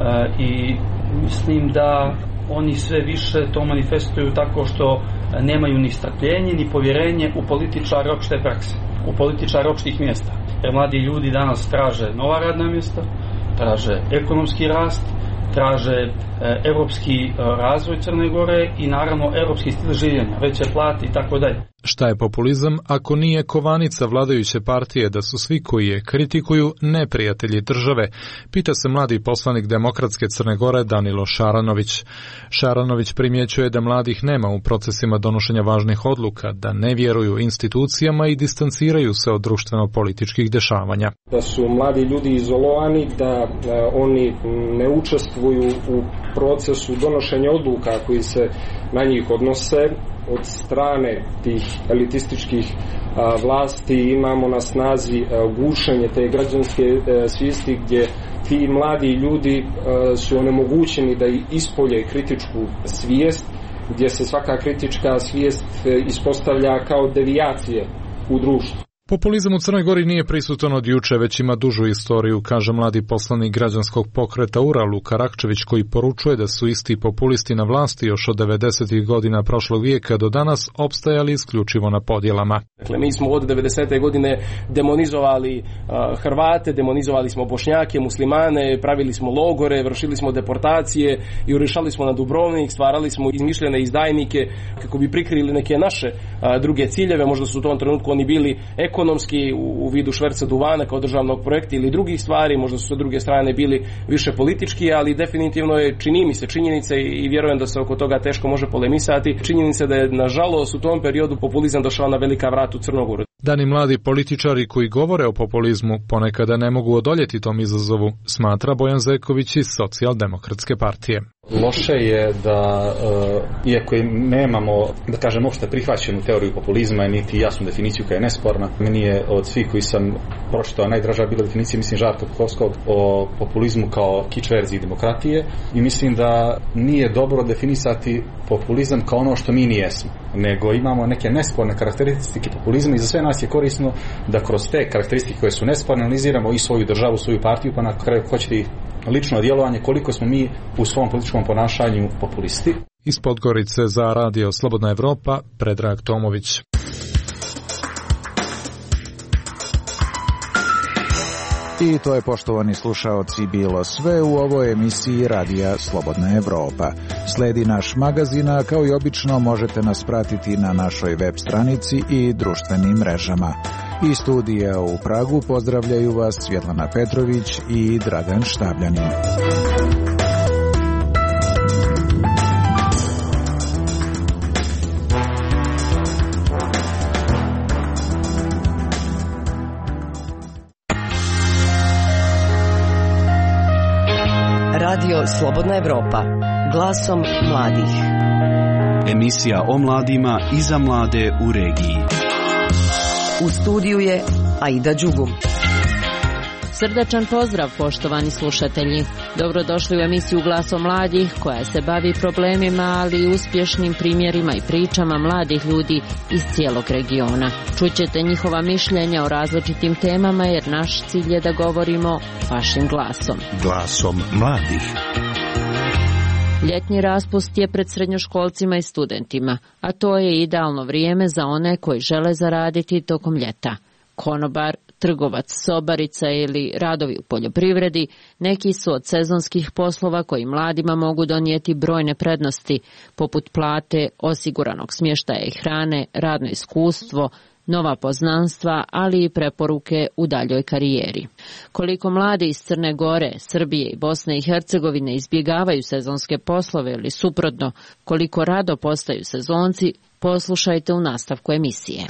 i mislim da oni sve više to manifestuju tako što nemaju ni strpljenje ni povjerenje u političare opšte prakse, u političare opštih mjesta. Jer mladi ljudi danas traže nova radna mjesta, traže ekonomski rast, traže e, evropski e, razvoj Crne Gore i naravno evropski stil življenja, veće plate i tako dalje. Šta je populizam ako nije kovanica vladajuće partije da su svi koji je kritikuju neprijatelji države, pita se mladi poslanik Demokratske Crne Gore Danilo Šaranović. Šaranović primjećuje da mladih nema u procesima donošenja važnih odluka, da ne vjeruju institucijama i distanciraju se od društveno-političkih dešavanja. Da su mladi ljudi izolovani, da oni ne učestvuju u procesu donošenja odluka koji se na njih odnose. Od strane tih elitističkih a, vlasti imamo na snazi a, gušenje te građanske a, svijesti gdje ti mladi ljudi a, su onemogućeni da ispolje kritičku svijest, gdje se svaka kritička svijest a, ispostavlja kao devijacije u društvu. Populizam u Crnoj Gori nije prisutan od juče, već ima dužu istoriju, kaže mladi poslanik građanskog pokreta U R A Luka Rakčević, koji poručuje da su isti populisti na vlasti još od devedesetih godina prošlog vijeka do danas opstajali isključivo na podjelama. Dakle, mi smo od devedesete godine demonizovali uh, Hrvate, demonizovali smo Bošnjake, muslimane, pravili smo logore, vršili smo deportacije i urišali smo na Dubrovnik, stvarali smo izmišljene izdajnike kako bi prikrili neke naše uh, druge ciljeve, možda su u tom trenutku oni bili ekonomski ekonomski u vidu šverca duvana kao državnog projekta ili drugih stvari, možda su sa druge strane bili više politički, ali definitivno je, čini mi se, činjenica i vjerujem da se oko toga teško može polemisati, činjenica da je nažalost u tom periodu populizam došao na velika vrata u Crnogoru. Dani mladi političari koji govore o populizmu ponekada ne mogu odoljeti tom izazovu, smatra Bojan Zeković iz Socijaldemokratske partije. Loše je da, uh, iako nemamo, da kažem, opšte prihvaćenu teoriju populizma, niti jasnu definiciju koja je nesporna, meni je od svih koji sam pročitao najdraža bila definicija, mislim, Žarka Puhovskog o populizmu kao kič verziji demokratije, i mislim da nije dobro definisati populizam kao ono što mi nijesmo, nego imamo neke nesporne karakteristike populizma i za sve nas je korisno da kroz te karakteristike koje su nesporne analiziramo i svoju državu, svoju partiju, pa na kraju hoćete i lično djelovanje, koliko smo mi u svom političkom ponašanju populisti. Iz Podgorice za Radio Slobodna Evropa, Predrag Tomović. I to je, poštovani slušaoci, bilo sve u ovoj emisiji Radija Slobodna Evropa. Sledi naš magazin, a kao i obično možete nas pratiti na našoj web stranici i društvenim mrežama. Iz studija u Pragu pozdravljaju vas Svjetlana Petrović i Dragan Štabljanin. Radio Slobodna Evropa, glasom mladih. Emisija o mladima i za mlade u regiji. U studiju je Aida Đugum. Srdačan pozdrav, poštovani slušatelji. Dobrodošli u emisiju Glasom mladih, koja se bavi problemima, ali i uspješnim primjerima i pričama mladih ljudi iz cijelog regiona. Čućete njihova mišljenja o različitim temama, jer naš cilj je da govorimo vašim glasom. Glasom mladih. Ljetni raspust je pred srednjoškolcima i studentima, a to je idealno vrijeme za one koji žele zaraditi tokom ljeta. Konobar, trgovac, sobarica ili radovi u poljoprivredi neki su od sezonskih poslova koji mladima mogu donijeti brojne prednosti, poput plate, osiguranog smještaja i hrane, radno iskustvo, nova poznanstva, ali i preporuke u daljoj karijeri. Koliko mladi iz Crne Gore, Srbije i Bosne i Hercegovine izbjegavaju sezonske poslove ili suprotno, koliko rado postaju sezonci, poslušajte u nastavku emisije.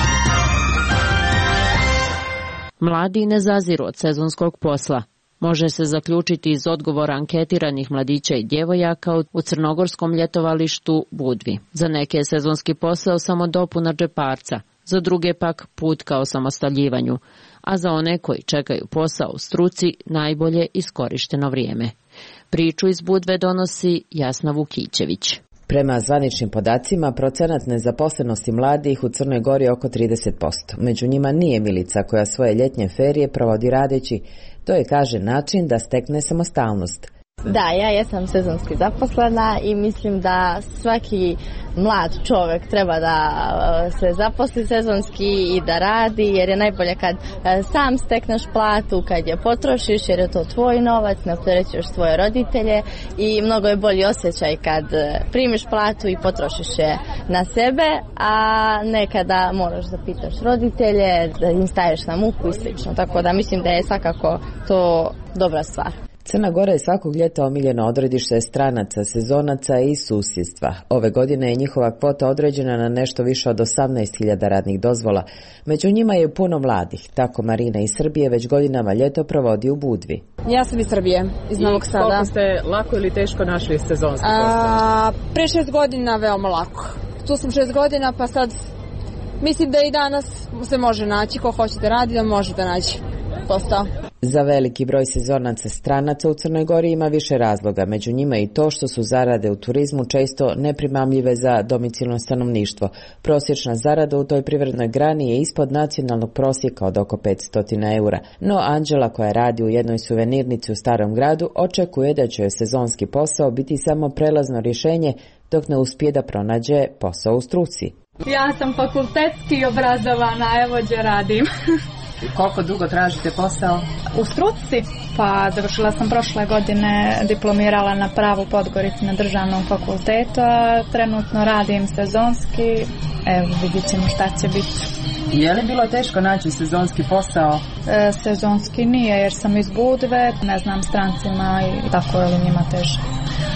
Mladi ne zaziru od sezonskog posla. Može se zaključiti iz odgovora anketiranih mladića i djevojaka u crnogorskom ljetovalištu Budvi. Za neke je sezonski posao samo dopuna džeparca, za druge pak put ka osamostaljivanju, a za one koji čekaju posao u struci najbolje iskorišteno vrijeme. Priču iz Budve donosi Jasna Vukićević. Prema zvaničnim podacima, procenat nezaposlenosti mladih u Crnoj Gori je oko trideset posto. Među njima nije Milica koja svoje ljetnje ferije provodi radeći. To je, kaže, način da stekne samostalnost. Da, ja jesam sezonski zaposlena i mislim da svaki mlad čovjek treba da se zaposli sezonski i da radi, jer je najbolje kad sam stekneš platu, kad je potrošiš, jer je to tvoj novac, ne opterećuješ svoje roditelje i mnogo je bolji osjećaj kad primiš platu i potrošiš je na sebe, a ne kada moraš da pitaš roditelje, da im staješ na muku i slično. Tako da mislim da je svakako to dobra stvar. Crna Gora je svakog ljeta omiljeno odredište stranaca, sezonaca i susjedstva. Ove godine je njihova kvota određena na nešto više od osamnaest hiljada radnih dozvola. Među njima je puno mladih. Tako Marina iz Srbije već godinama ljeto provodi u Budvi. Ja sam iz Srbije, iz Novog Sada. Koliko ste lako ili teško našli sezonski posao? Pre šest godina veoma lako. Tu sam šest godina, pa sad mislim da i danas se može naći. Ko hoće da radi, da može da naći posao. Za veliki broj sezonaca stranaca u Crnoj Gori ima više razloga, među njima i to što su zarade u turizmu često neprimamljive za domicilno stanovništvo. Prosječna zarada u toj privrednoj grani je ispod nacionalnog prosjeka od oko petsto eura. No Anđela, koja radi u jednoj suvenirnici u Starom gradu, očekuje da će joj sezonski posao biti samo prelazno rješenje dok ne uspije da pronađe posao u struci. Ja sam fakultetski obrazovana, evo gdje radim. Koliko dugo tražite posao? U struci? Pa završila sam prošle godine, diplomirala na pravu Podgorici na državnom fakultetu, a trenutno radim sezonski, evo vidjet ćemo šta će biti. Je li bilo teško naći sezonski posao? E, sezonski nije, jer sam iz Budve, ne znam strancima i tako je li njima teže.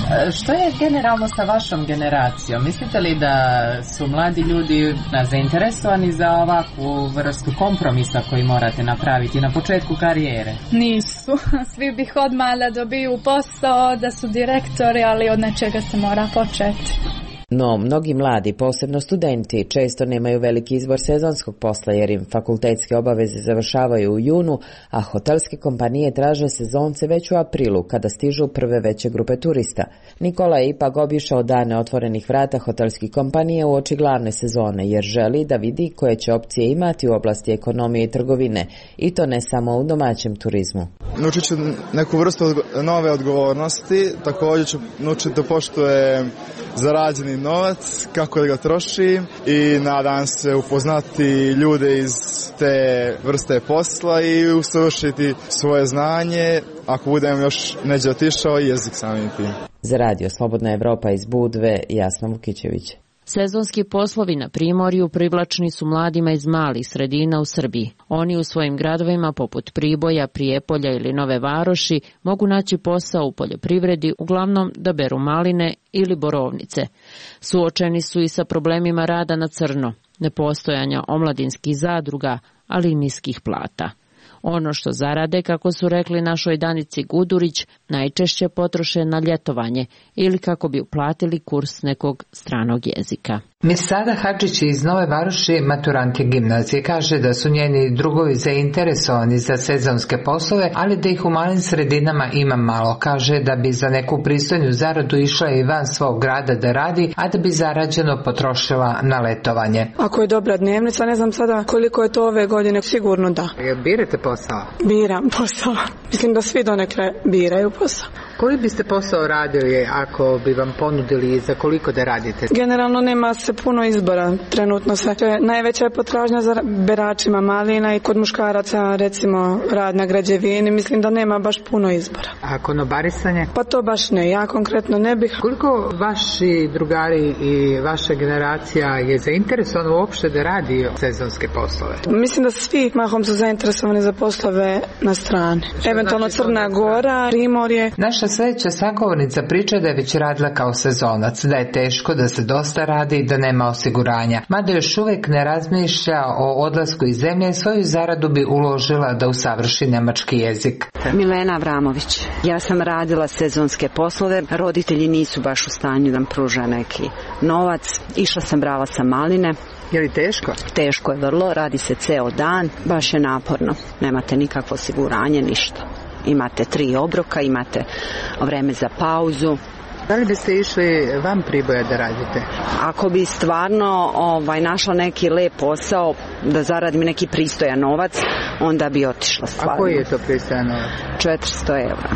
Što je generalno sa vašom generacijom? Mislite li da su mladi ljudi zainteresovani za ovakvu vrstu kompromisa koji morate napraviti na početku karijere? Nisu. Svi bih odmah da dobiju posao, da su direktori, ali od nečega se mora početi. No, mnogi mladi, posebno studenti, često nemaju veliki izbor sezonskog posla jer im fakultetske obaveze završavaju u junu, a hotelske kompanije traže sezonce već u aprilu, kada stižu prve veće grupe turista. Nikola je ipak obišao dane otvorenih vrata hotelskih kompanija u oči glavne sezone, jer želi da vidi koje će opcije imati u oblasti ekonomije i trgovine, i to ne samo u domaćem turizmu. Naučit ću neku vrstu nove odgovornosti, također ću naučiti da poštuje zarađeni novac, kako da ga troši i nadam se upoznati ljude iz te vrste posla i usavršiti svoje znanje, ako budem još neđe otišao, jezik samim tim. Za radio Slobodna Evropa iz Budve, Jasna Vukićević. Sezonski poslovi na Primorju privlačni su mladima iz malih sredina u Srbiji. Oni u svojim gradovima poput Priboja, Prijepolja ili Nove Varoši mogu naći posao u poljoprivredi, uglavnom da beru maline ili borovnice. Suočeni su i sa problemima rada na crno, nepostojanja omladinskih zadruga, ali i niskih plata. Ono što zarade, kako su rekli našoj Danici Gudurić, najčešće potroše na ljetovanje ili kako bi uplatili kurs nekog stranog jezika. Misada Hadžić iz Nove Varoši, maturant je gimnazije, kaže da su njeni drugovi zainteresovani za sezonske poslove, ali da ih u malim sredinama ima malo. Kaže da bi za neku pristojnu zaradu išla i van svog grada da radi, a da bi zarađeno potrošila na letovanje. Ako je dobra dnevnica, ne znam sada koliko je to ove godine, sigurno da. Jel birate posao? Biram posao. Mislim da svi donekle biraju posao. Koji biste posao radili ako bi vam ponudili i za koliko da radite? Generalno nema se puno izbora. Trenutno se najveća je potražnja za beračima malina i kod muškaraca recimo rad na građevini. Mislim da nema baš puno izbora. A konobarisanje? Pa to baš ne. Ja konkretno ne bih. Koliko vaši drugari i vaša generacija je zainteresovana uopšte da radi sezonske poslove? Mislim da svi mahom su zainteresovani za poslove na strani. Eventualno znači Crna Gora, Primorje. Naša sljedeća sagovornica priča da je već radila kao sezonac, da je teško, da se dosta radi i da nema osiguranja. Mada još uvijek ne razmišlja o odlasku iz zemlje, svoju zaradu bi uložila da usavrši nemački jezik. Milena Avramović. Ja sam radila sezonske poslove, roditelji nisu baš u stanju da mi pruža neki novac. Išla sam, brala sam maline. Je li teško? Teško je vrlo, radi se ceo dan, baš je naporno. Nemate nikakvo osiguranje, ništa. Imate tri obroka, imate vreme za pauzu. Da li biste išli van Priboja da radite? Ako bi stvarno ovaj, našla neki lep posao, da zaradim neki pristojan novac, onda bi otišla stvarno. A koji je to pristojan novac? četiristo evra.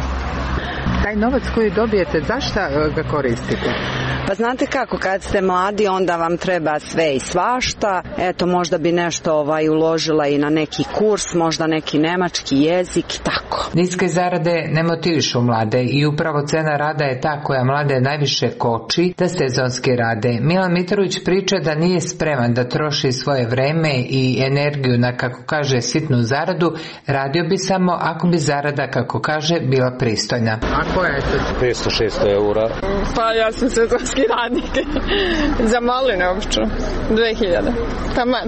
Taj novac koji dobijete, zašto ga koristite? Pa znate kako, kad ste mladi onda vam treba sve i svašta. Eto, možda bi nešto ovaj, uložila i na neki kurs, možda neki nemački jezik i tako. Niske zarade ne motivišu mlade i upravo cena rada je ta koja mlade najviše koči da sezonski rade. Milan Mitrović priča da nije spreman da troši svoje vreme i energiju na, kako kaže, sitnu zaradu. Radio bi samo ako bi zarada, kako kaže, bila pristojna. A koja je to? petsto šesto eura. Pa ja sam sezonski radnik. Za maline obično. dve hiljade. Taman.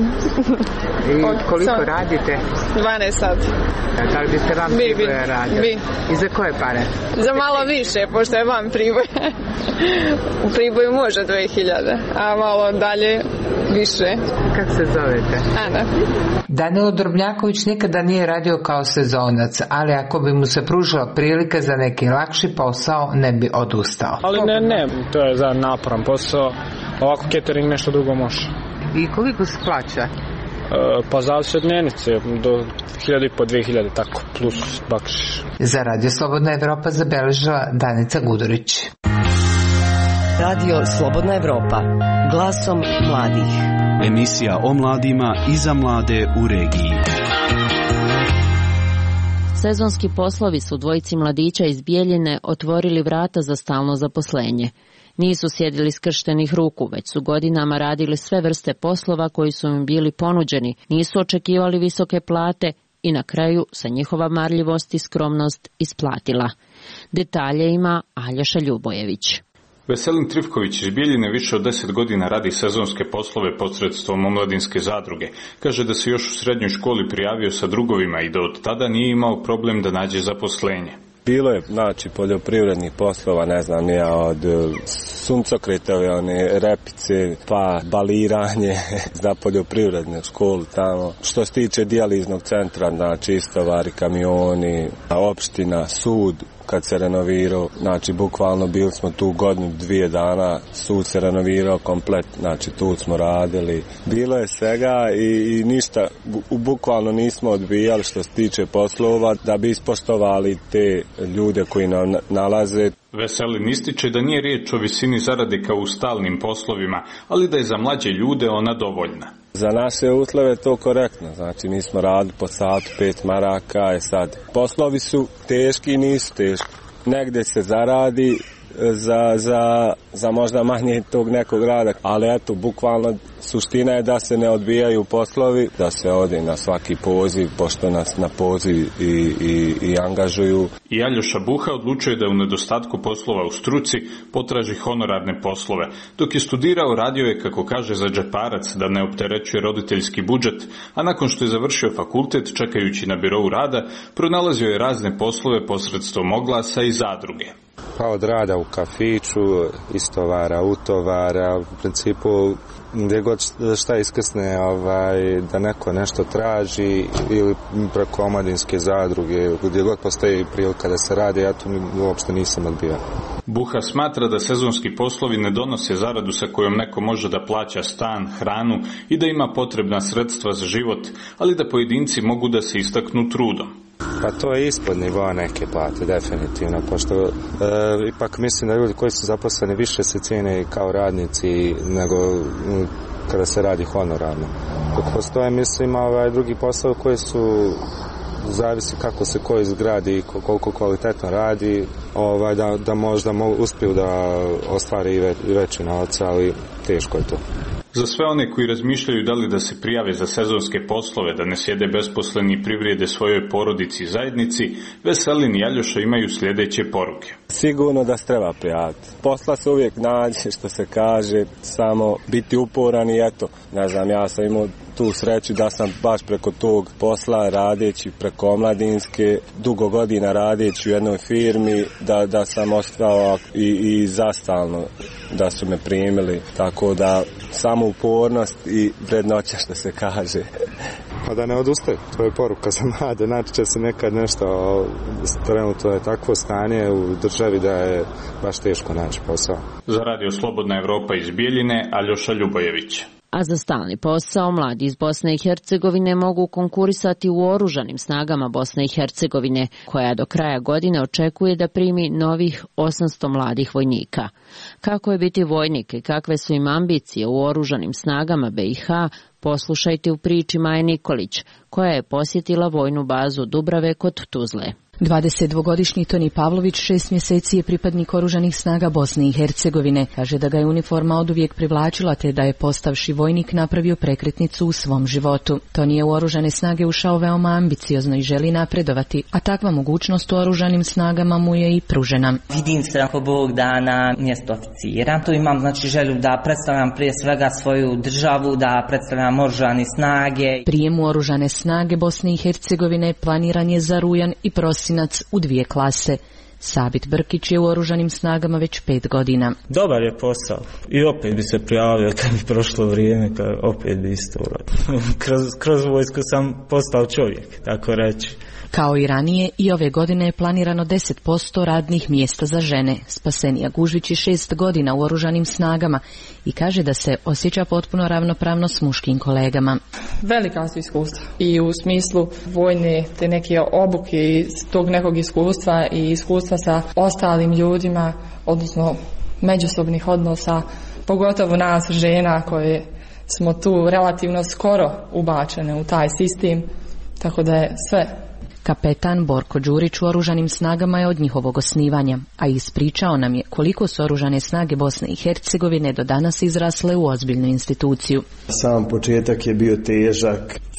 I koliko sam radite? dvanaest sati. Da li biste vam bi, Priboja radili? Bi. I za koje pare? Za malo više, pošto je van Priboja. U Priboju može dve hiljade, a malo dalje više. Kako se zovete? Ana. Danilo Drobnjaković nikada nije radio kao sezonac, ali ako bi mu se pružila prilika za neki lakši posao, ne bi odustao. Ali ne, ne, to je za naporan posao. Ovako catering nešto drugo može. I koliko se plaća? E, pa zavisi od dnevnice, do hiljadu i po, dve hiljade, tako, plus bakšiš. Za Radio Slobodna Evropa zabeležila Danica Gudurić. Radio Slobodna Evropa, glasom mladih. Emisija o mladima i za mlade u regiji. Sezonski poslovi su dvojici mladića iz Bijeljine otvorili vrata za stalno zaposlenje. Nisu sjedili skrštenih ruku, već su godinama radili sve vrste poslova koji su im bili ponuđeni, nisu očekivali visoke plate i na kraju se njihova marljivost i skromnost isplatila. Detalje ima Aljoša Ljubojević. Veselin Trifković iz Bijeljine više od deset godina radi sezonske poslove posredstvom omladinske zadruge. Kaže da se još u srednjoj školi prijavio sa drugovima i da od tada nije imao problem da nađe zaposlenje. Bilo je, znači, poljoprivrednih poslova, ne znam, ja od suncokretove, one repice, pa baliranje za poljoprivrednu školu tamo. Što se tiče dijaliznog centra, znači, istovari, kamioni, opština, sud, kad se renovirao, znači, bukvalno bili smo tu godinu, dvije dana, sud se renovirao komplet, znači, tu smo radili. Bilo je svega i, i ništa, bu, bukvalno nismo odbijali što se tiče poslova, da bi ispoštovali te ljude koji nam nalaze. Veselin ističe da nije riječ o visini zarade kao u stalnim poslovima, ali da je za mlađe ljude ona dovoljna. Za naše uslove je to korektno, znači mi smo radili po satu pet maraka, je sad. Poslovi su teški i nisu teški. Negdje se zaradi za, za, za možda manje tog nekog rada, ali eto, bukvalno suština je da se ne odbijaju poslovi, da se ode na svaki poziv, pošto nas na poziv i, i, i angažuju. I Aljoša Buha odlučuje da u nedostatku poslova u struci potraži honorarne poslove. Dok je studirao, radio je, kako kaže, za džeparac, da ne opterećuje roditeljski budžet, a nakon što je završio fakultet, čekajući na birou rada, pronalazio je razne poslove posredstvom oglasa i zadruge. Pa od rada u kafiću, istovara, utovara, u principu gdje god šta iskrsne, ovaj, da neko nešto traži ili preko omladinske zadruge, gdje god postoji prilika da se radi, ja tu uopšte nisam odbio. Buha smatra da sezonski poslovi ne donose zaradu sa kojom neko može da plaća stan, hranu i da ima potrebna sredstva za život, ali da pojedinci mogu da se istaknu trudom. Pa to je ispod nivoa neke plate, definitivno, pošto e, ipak mislim da ljudi koji su zaposleni više se cijene kao radnici nego m, kada se radi honorarno. Dok postoje, mislim, ovaj, drugi poslovi koji su, zavisi kako se koji zgradi i koliko kvalitetno radi, ovaj, da, da možda uspiju da ostvare i, ve, i veći novac, ali teško je to. Za sve one koji razmišljaju da li da se prijave za sezonske poslove, da ne sjede besposleni i privrijede svojoj porodici i zajednici, Veselin i Aljoša imaju sljedeće poruke. Sigurno da se treba prijaviti. Posla se uvijek nađe, što se kaže, samo biti uporan i eto, ne znam, ja sam imao tu sreću da sam baš preko tog posla radeći preko omladinske, dugo godina radeći u jednoj firmi, da, da sam ostao i, i zastalno da su me primili, tako da samo upornost i vrednoća, što se kaže. Pa da ne odustaju, to je poruka za mlade, znači će se nekad nešto, trenutno je takvo stanje u državi da je baš teško naći posao. Za Radio Slobodna Evropa iz Bijeljine, Aljoša Ljubojević. A za stalni posao mladi iz Bosne i Hercegovine mogu konkurisati u oružanim snagama Bosne i Hercegovine, koja do kraja godine očekuje da primi novih osamsto mladih vojnika. Kako je biti vojnik i kakve su im ambicije u oružanim snagama B i H, poslušajte u priči Maje Nikolić, koja je posjetila vojnu bazu Dubrave kod Tuzle. dvadesetdvogodišnji Toni Pavlović šest mjeseci je pripadnik oružanih snaga Bosne i Hercegovine. Kaže da ga je uniforma oduvijek privlačila te da je postavši vojnik napravio prekretnicu u svom životu. Toni je u oružane snage ušao veoma ambiciozno i želi napredovati, a takva mogućnost u oružanim snagama mu je i pružena. Vidim se ako Bog da na mjesto oficira. Tu imam znači želju da predstavljam prije svega svoju državu, da predstavljam oružane snage. Prijem u oružane snage Bosne i Hercegovine planiran je za rujan i prosinac u dvije klase. Sabit Brkić je u oružanim snagama već pet godina. Dobar je posao i opet bi se prijavio kad bi prošlo vrijeme, kad opet bi isto uradio. kroz, kroz vojsku sam postao čovjek, tako reći. Kao i ranije, i ove godine je planirano deset posto radnih mjesta za žene. Spasenija Gužvić je šest godina u oružanim snagama i kaže da se osjeća potpuno ravnopravno s muškim kolegama. Velika su iskustva i u smislu vojne te neke obuke i tog nekog iskustva i iskustva sa ostalim ljudima, odnosno međusobnih odnosa, pogotovo nas žena koje smo tu relativno skoro ubačene u taj sistem, tako da je sve. Kapetan Borko Đurić u oružanim snagama je od njihovog osnivanja, a ispričao nam je koliko su oružane snage Bosne i Hercegovine do danas izrasle u ozbiljnu instituciju. Sam početak je bio težak,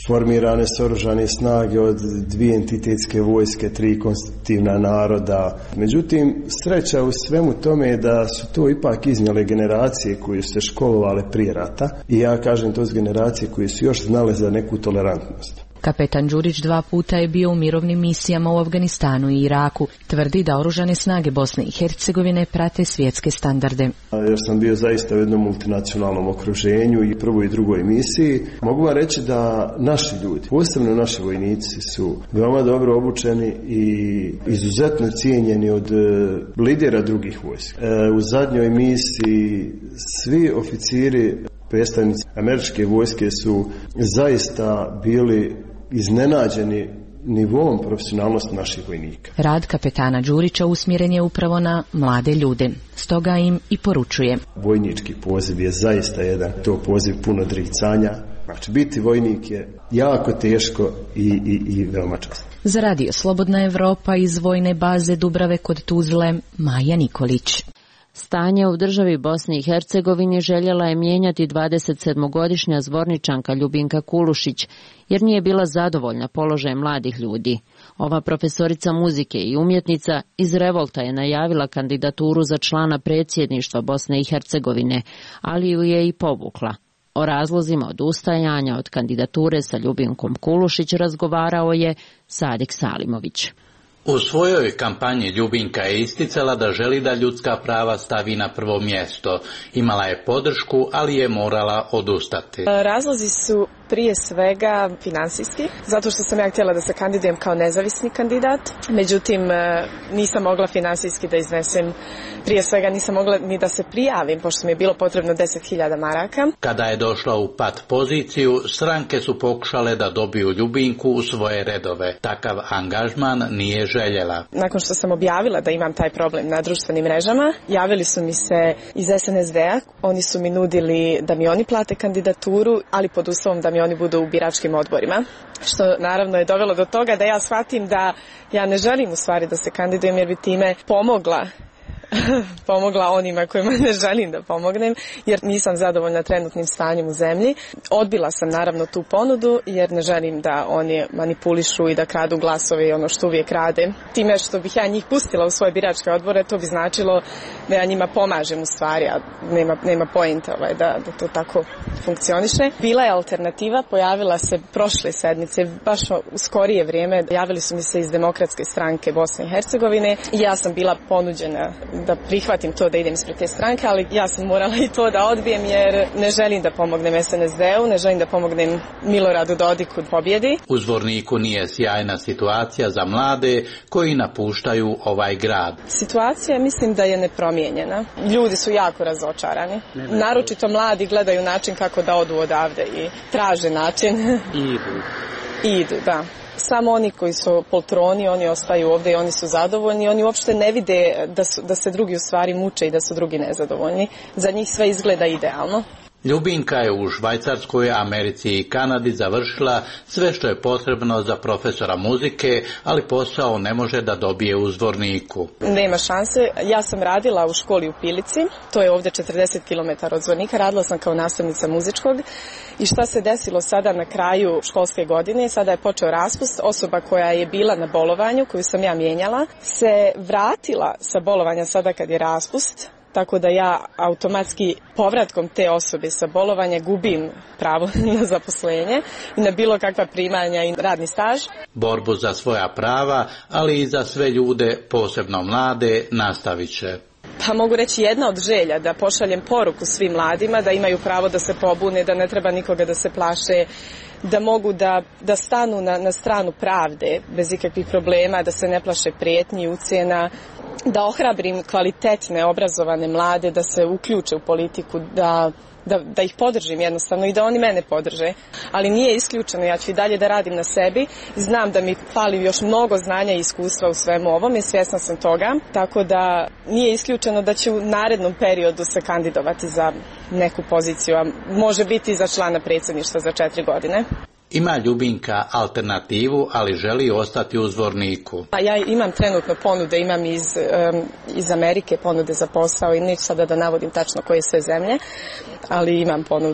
formirane su oružane snage od dvije entitetske vojske, tri konstitutivna naroda. Međutim, sreća u svemu tome je da su to ipak iznijele generacije koje su se školovale prije rata i ja kažem to su generacije koje su još znale za neku tolerantnost. Kapetan Đurić dva puta je bio u mirovnim misijama u Afganistanu i Iraku. Tvrdi da oružane snage Bosne i Hercegovine prate svjetske standarde. Jer sam bio zaista u jednom multinacionalnom okruženju i prvoj i drugoj misiji. Mogu vam reći da naši ljudi, posebno naši vojnici, su veoma dobro obučeni i izuzetno cijenjeni od lidera drugih vojska. U zadnjoj misiji svi oficiri, predstavnici američke vojske su zaista bili iznenađeni nivom profesionalnosti naših vojnika. Rad kapetana Đurića usmjeren je upravo na mlade ljude, stoga im i poručuje. Vojnički poziv je zaista jedan, to poziv puno odricanja. Znači, biti vojnik je jako teško i, i, i veoma časno. Za radio Slobodna Evropa iz vojne baze Dubrave kod Tuzle, Maja Nikolić. Stanje u državi Bosne i Hercegovine željela je mijenjati dvadesetsedmogodišnja zvorničanka Ljubinka Kulušić, jer nije bila zadovoljna položajem mladih ljudi. Ova profesorica muzike i umjetnica iz revolta je najavila kandidaturu za člana predsjedništva Bosne i Hercegovine, ali ju je i povukla. O razlozima odustajanja od kandidature sa Ljubinkom Kulušić razgovarao je Sadik Salimović. U svojoj kampanji Ljubinka je isticala da želi da ljudska prava stavi na prvo mjesto. Imala je podršku, ali je morala odustati. Razlozi su prije svega finansijski, zato što sam ja htjela da se kandidujem kao nezavisni kandidat, međutim nisam mogla finansijski da iznesem, prije svega nisam mogla ni da se prijavim, pošto mi je bilo potrebno deset hiljada maraka. Kada je došla u pat poziciju, stranke su pokušale da dobiju Ljubinku u svoje redove. Takav angažman nije željela. Nakon što sam objavila da imam taj problem na društvenim mrežama, javili su mi se iz es en es de-a, oni su mi nudili da mi oni plate kandidaturu, ali pod uslovom da mi oni budu u biračkim odborima, što naravno je dovelo do toga da ja shvatim da ja ne želim u stvari da se kandidujem, jer bi time pomogla pomogla onima kojima ne želim da pomognem, jer nisam zadovoljna trenutnim stanjem u zemlji. Odbila sam naravno tu ponudu, jer ne želim da oni manipulišu i da kradu glasove i ono što uvijek rade. Time što bih ja njih pustila u svoje biračke odbore, to bi značilo da ja njima pomažem u stvari, a nema, nema poenta ovaj, da, da to tako funkcioniše. Bila je alternativa, pojavila se prošle sedmice, baš u skorije vrijeme, javili su mi se iz Demokratske stranke Bosne i Hercegovine i ja sam bila ponuđena da prihvatim to da idem ispred te stranke, ali ja sam morala i to da odbijem, jer ne želim da pomognem es en es de-u, ne želim da pomognem Miloradu Dodiku da pobjedi. U Zvorniku nije sjajna situacija za mlade koji napuštaju ovaj grad. Situacija mislim da je nepromijenjena. Ljudi su jako razočarani. Naročito mladi gledaju način kako da odu odavde i traže način. Idu. Idu, da. Samo oni koji su poltroni, oni ostaju ovdje i oni su zadovoljni. Oni uopšte ne vide da, su, da se drugi u stvari muče i da su drugi nezadovoljni. Za njih sve izgleda idealno. Ljubinka je u Švajcarskoj, Americi i Kanadi završila sve što je potrebno za profesora muzike, ali posao ne može da dobije u Zvorniku. Nema šanse. Ja sam radila u školi u Pilici, to je ovdje četrdeset kilometara od Zvornika, radila sam kao nastavnica muzičkog. I šta se desilo sada na kraju školske godine? Sada je počeo raspust. Osoba koja je bila na bolovanju, koju sam ja mijenjala, se vratila sa bolovanja sada kad je raspust. Tako da ja automatski povratkom te osobe sa bolovanja gubim pravo na zaposlenje i na bilo kakva primanja i radni staž. Borbu za svoja prava, ali i za sve ljude, posebno mlade, nastavit će. Pa mogu reći jedna od želja da pošaljem poruku svim mladima da imaju pravo da se pobune, da ne treba nikoga da se plaše, da mogu da, da stanu na, na stranu pravde bez ikakvih problema, da se ne plaše prijetnji, ucjena, da ohrabrim kvalitetne, obrazovane mlade da se uključe u politiku, da, da, da ih podržim jednostavno i da oni mene podrže. Ali nije isključeno, ja ću i dalje da radim na sebi. Znam da mi fali još mnogo znanja i iskustva u svemu ovom i svjesna sam toga. Tako da nije isključeno da ću u narednom periodu se kandidovati za neku poziciju, a može biti i za člana predsjedništva za četiri godine. Ima Ljubinka alternativu, ali želi ostati u Zvorniku. Ja imam trenutno ponude, imam iz, um, iz Amerike ponude za posao i neću sada da navodim tačno koje sve zemlje, ali imam ponuda.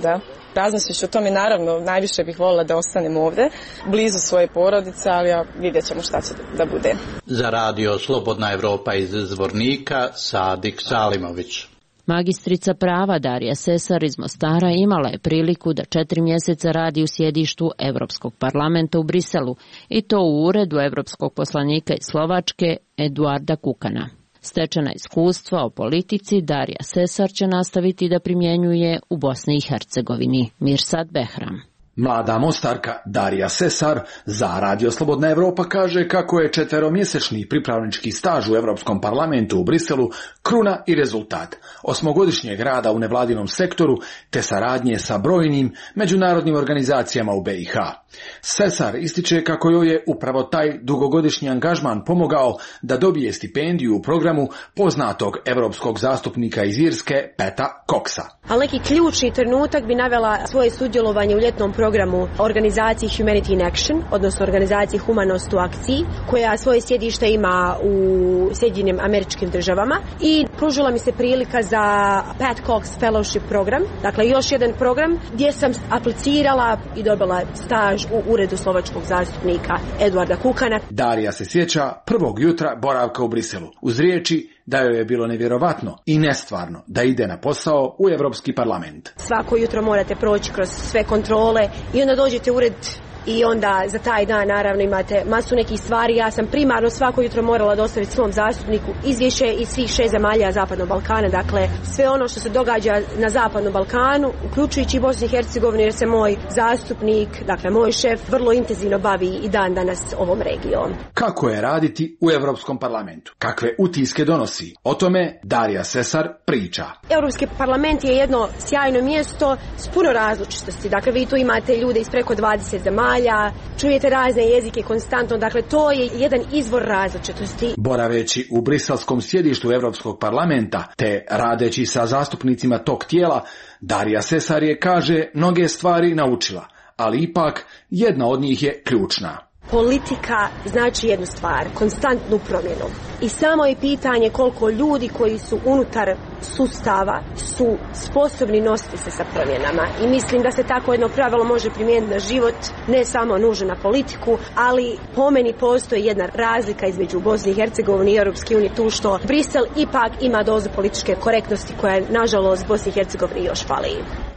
Razmisliš o tome, naravno, najviše bih voljela da ostanem ovde, blizu svoje porodice, ali ja vidjet ćemo šta će da bude. Za radio Slobodna Evropa iz Zvornika, Sadik Salimović. Magistrica prava Darija Sesar iz Mostara imala je priliku da četiri mjeseca radi u sjedištu Evropskog parlamenta u Briselu i to u uredu evropskog poslanika iz Slovačke Eduarda Kukana. Stečena iskustva o politici Darija Sesar će nastaviti da primjenjuje u Bosni i Hercegovini. Mirsad Behram. Mlada Mostarka Darija Sesar za Radio Slobodna Evropa kaže kako je četveromjesečni pripravnički staž u Evropskom parlamentu u Briselu kruna i rezultat osmogodišnjeg rada u nevladinom sektoru te saradnje sa brojnim međunarodnim organizacijama u B i H. Sesar ističe kako joj je upravo taj dugogodišnji angažman pomogao da dobije stipendiju u programu poznatog evropskog zastupnika iz Irske Peta Coxa. Ali neki ključni trenutak bi navela svoje sudjelovanje u ljetnom programu organizaciji Humanity in Action, odnosno organizaciji Humanost u akciji, koja svoje sjedište ima u Sjedinjenim Američkim Državama, i pružila mi se prilika za Pat Cox Fellowship program, dakle još jedan program gdje sam aplicirala i dobila staž u uredu slovačkog zastupnika Eduarda Kukana. Darija se sjeća prvog jutra boravka u Briselu, uz riječi da joj je bilo nevjerovatno i nestvarno da ide na posao u Evropski parlament. Svako jutro morate proći kroz sve kontrole i onda dođete u ured i onda za taj dan naravno imate masu nekih stvari. Ja sam primarno svako jutro morala dostaviti svom zastupniku izvješće iz svih šest zemalja Zapadnog Balkana, dakle sve ono što se događa na Zapadnom Balkanu, uključujući i Bosnu i Hercegovinu, jer se moj zastupnik, dakle moj šef, vrlo intenzivno bavi i dan danas ovom regijom. Kako je raditi u Europskom parlamentu? Kakve utiske donosi? O tome Darija Sesar priča. Europski parlament je jedno sjajno mjesto s puno različitosti. Dakle, vi tu imate ljude iz preko dvadeset zemalja, čujete razne jezike konstantno, dakle to je jedan izvor različitosti. Boraveći u briselskom sjedištu Europskog parlamenta te radeći sa zastupnicima tog tijela, Darija Sesar je, kaže, mnoge stvari naučila, ali ipak jedna od njih je ključna. Politika znači jednu stvar, konstantnu promjenu. I samo je pitanje koliko ljudi koji su unutar sustava su sposobni nositi se sa promjenama. I mislim da se tako jedno pravilo može primijeniti na život, ne samo nužno na politiku, ali po meni postoji jedna razlika između Bosne i Hercegovine i Europske unije, tu što Brisel ipak ima dozu političke korektnosti koja nažalost Bosni i Hercegovini još fali.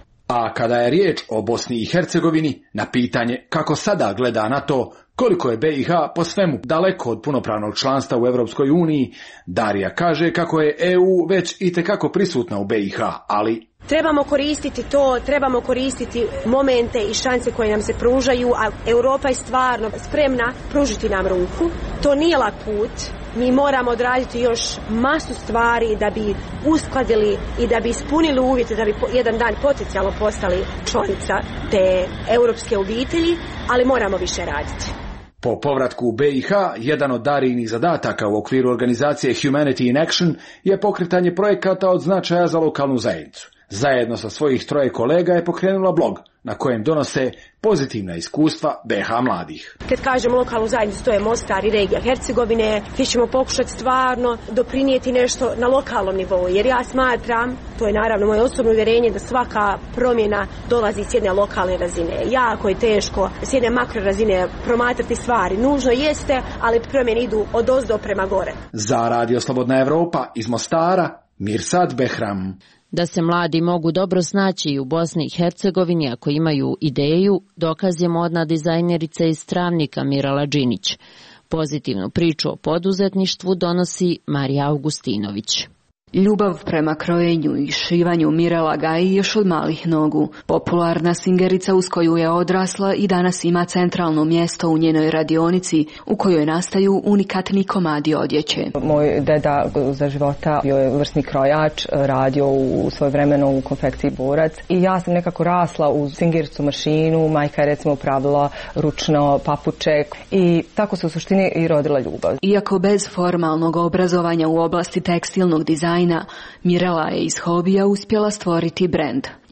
A kada je riječ o Bosni i Hercegovini, na pitanje kako sada gleda na to koliko je B i H po svemu daleko od punopravnog članstva u Europskoj uniji, Darija kaže kako je E U već itekako prisutna u B i H, ali trebamo koristiti to, trebamo koristiti momente i šanse koje nam se pružaju, a Europa je stvarno spremna pružiti nam ruku. To nije lak put. Mi moramo odraditi još masu stvari da bi uskladili i da bi ispunili uvjete da bi jedan dan potencijalno postali članica te europske obitelji, ali moramo više raditi. Po povratku u B i H, jedan od Darijinih zadataka u okviru organizacije Humanity in Action je pokretanje projekata od značaja za lokalnu zajednicu. Zajedno sa svojih troje kolega je pokrenula blog na kojem donose pozitivna iskustva B H mladih. Kad kažemo lokalnu zajednicu, to je Mostar i regija Hercegovine, mi ćemo pokušati stvarno doprinijeti nešto na lokalnom nivou, jer ja smatram, to je naravno moje osobno uvjerenje, da svaka promjena dolazi s jedne lokalne razine. Jako je teško s jedne makro razine promatrati stvari. Nužno jeste, ali promjene idu od ozdo prema gore. Za Radio Slobodna Evropa iz Mostara, Mirsad Behram. Da se mladi mogu dobro snaći i u Bosni i Hercegovini ako imaju ideju, dokaz je modna dizajnerica iz Travnika Mirala Đinić. Pozitivnu priču o poduzetništvu donosi Marija Augustinović. Ljubav prema krojenju i šivanju Mirela gaji još od malih nogu. Popularna singerica uz koju je odrasla i danas ima centralno mjesto u njenoj radionici u kojoj nastaju unikatni komadi odjeće. Moj deda za života bio je vrsni krojač, radio u svoje vremeno u konfekciji Borac i ja sam nekako rasla uz singericu mašinu, majka je recimo pravila ručno papuče i tako se u suštini i rodila ljubav. Iako bez formalnog obrazovanja u oblasti tekstilnog dizajna, Mirela je iz hobija uspjela stvoriti brend.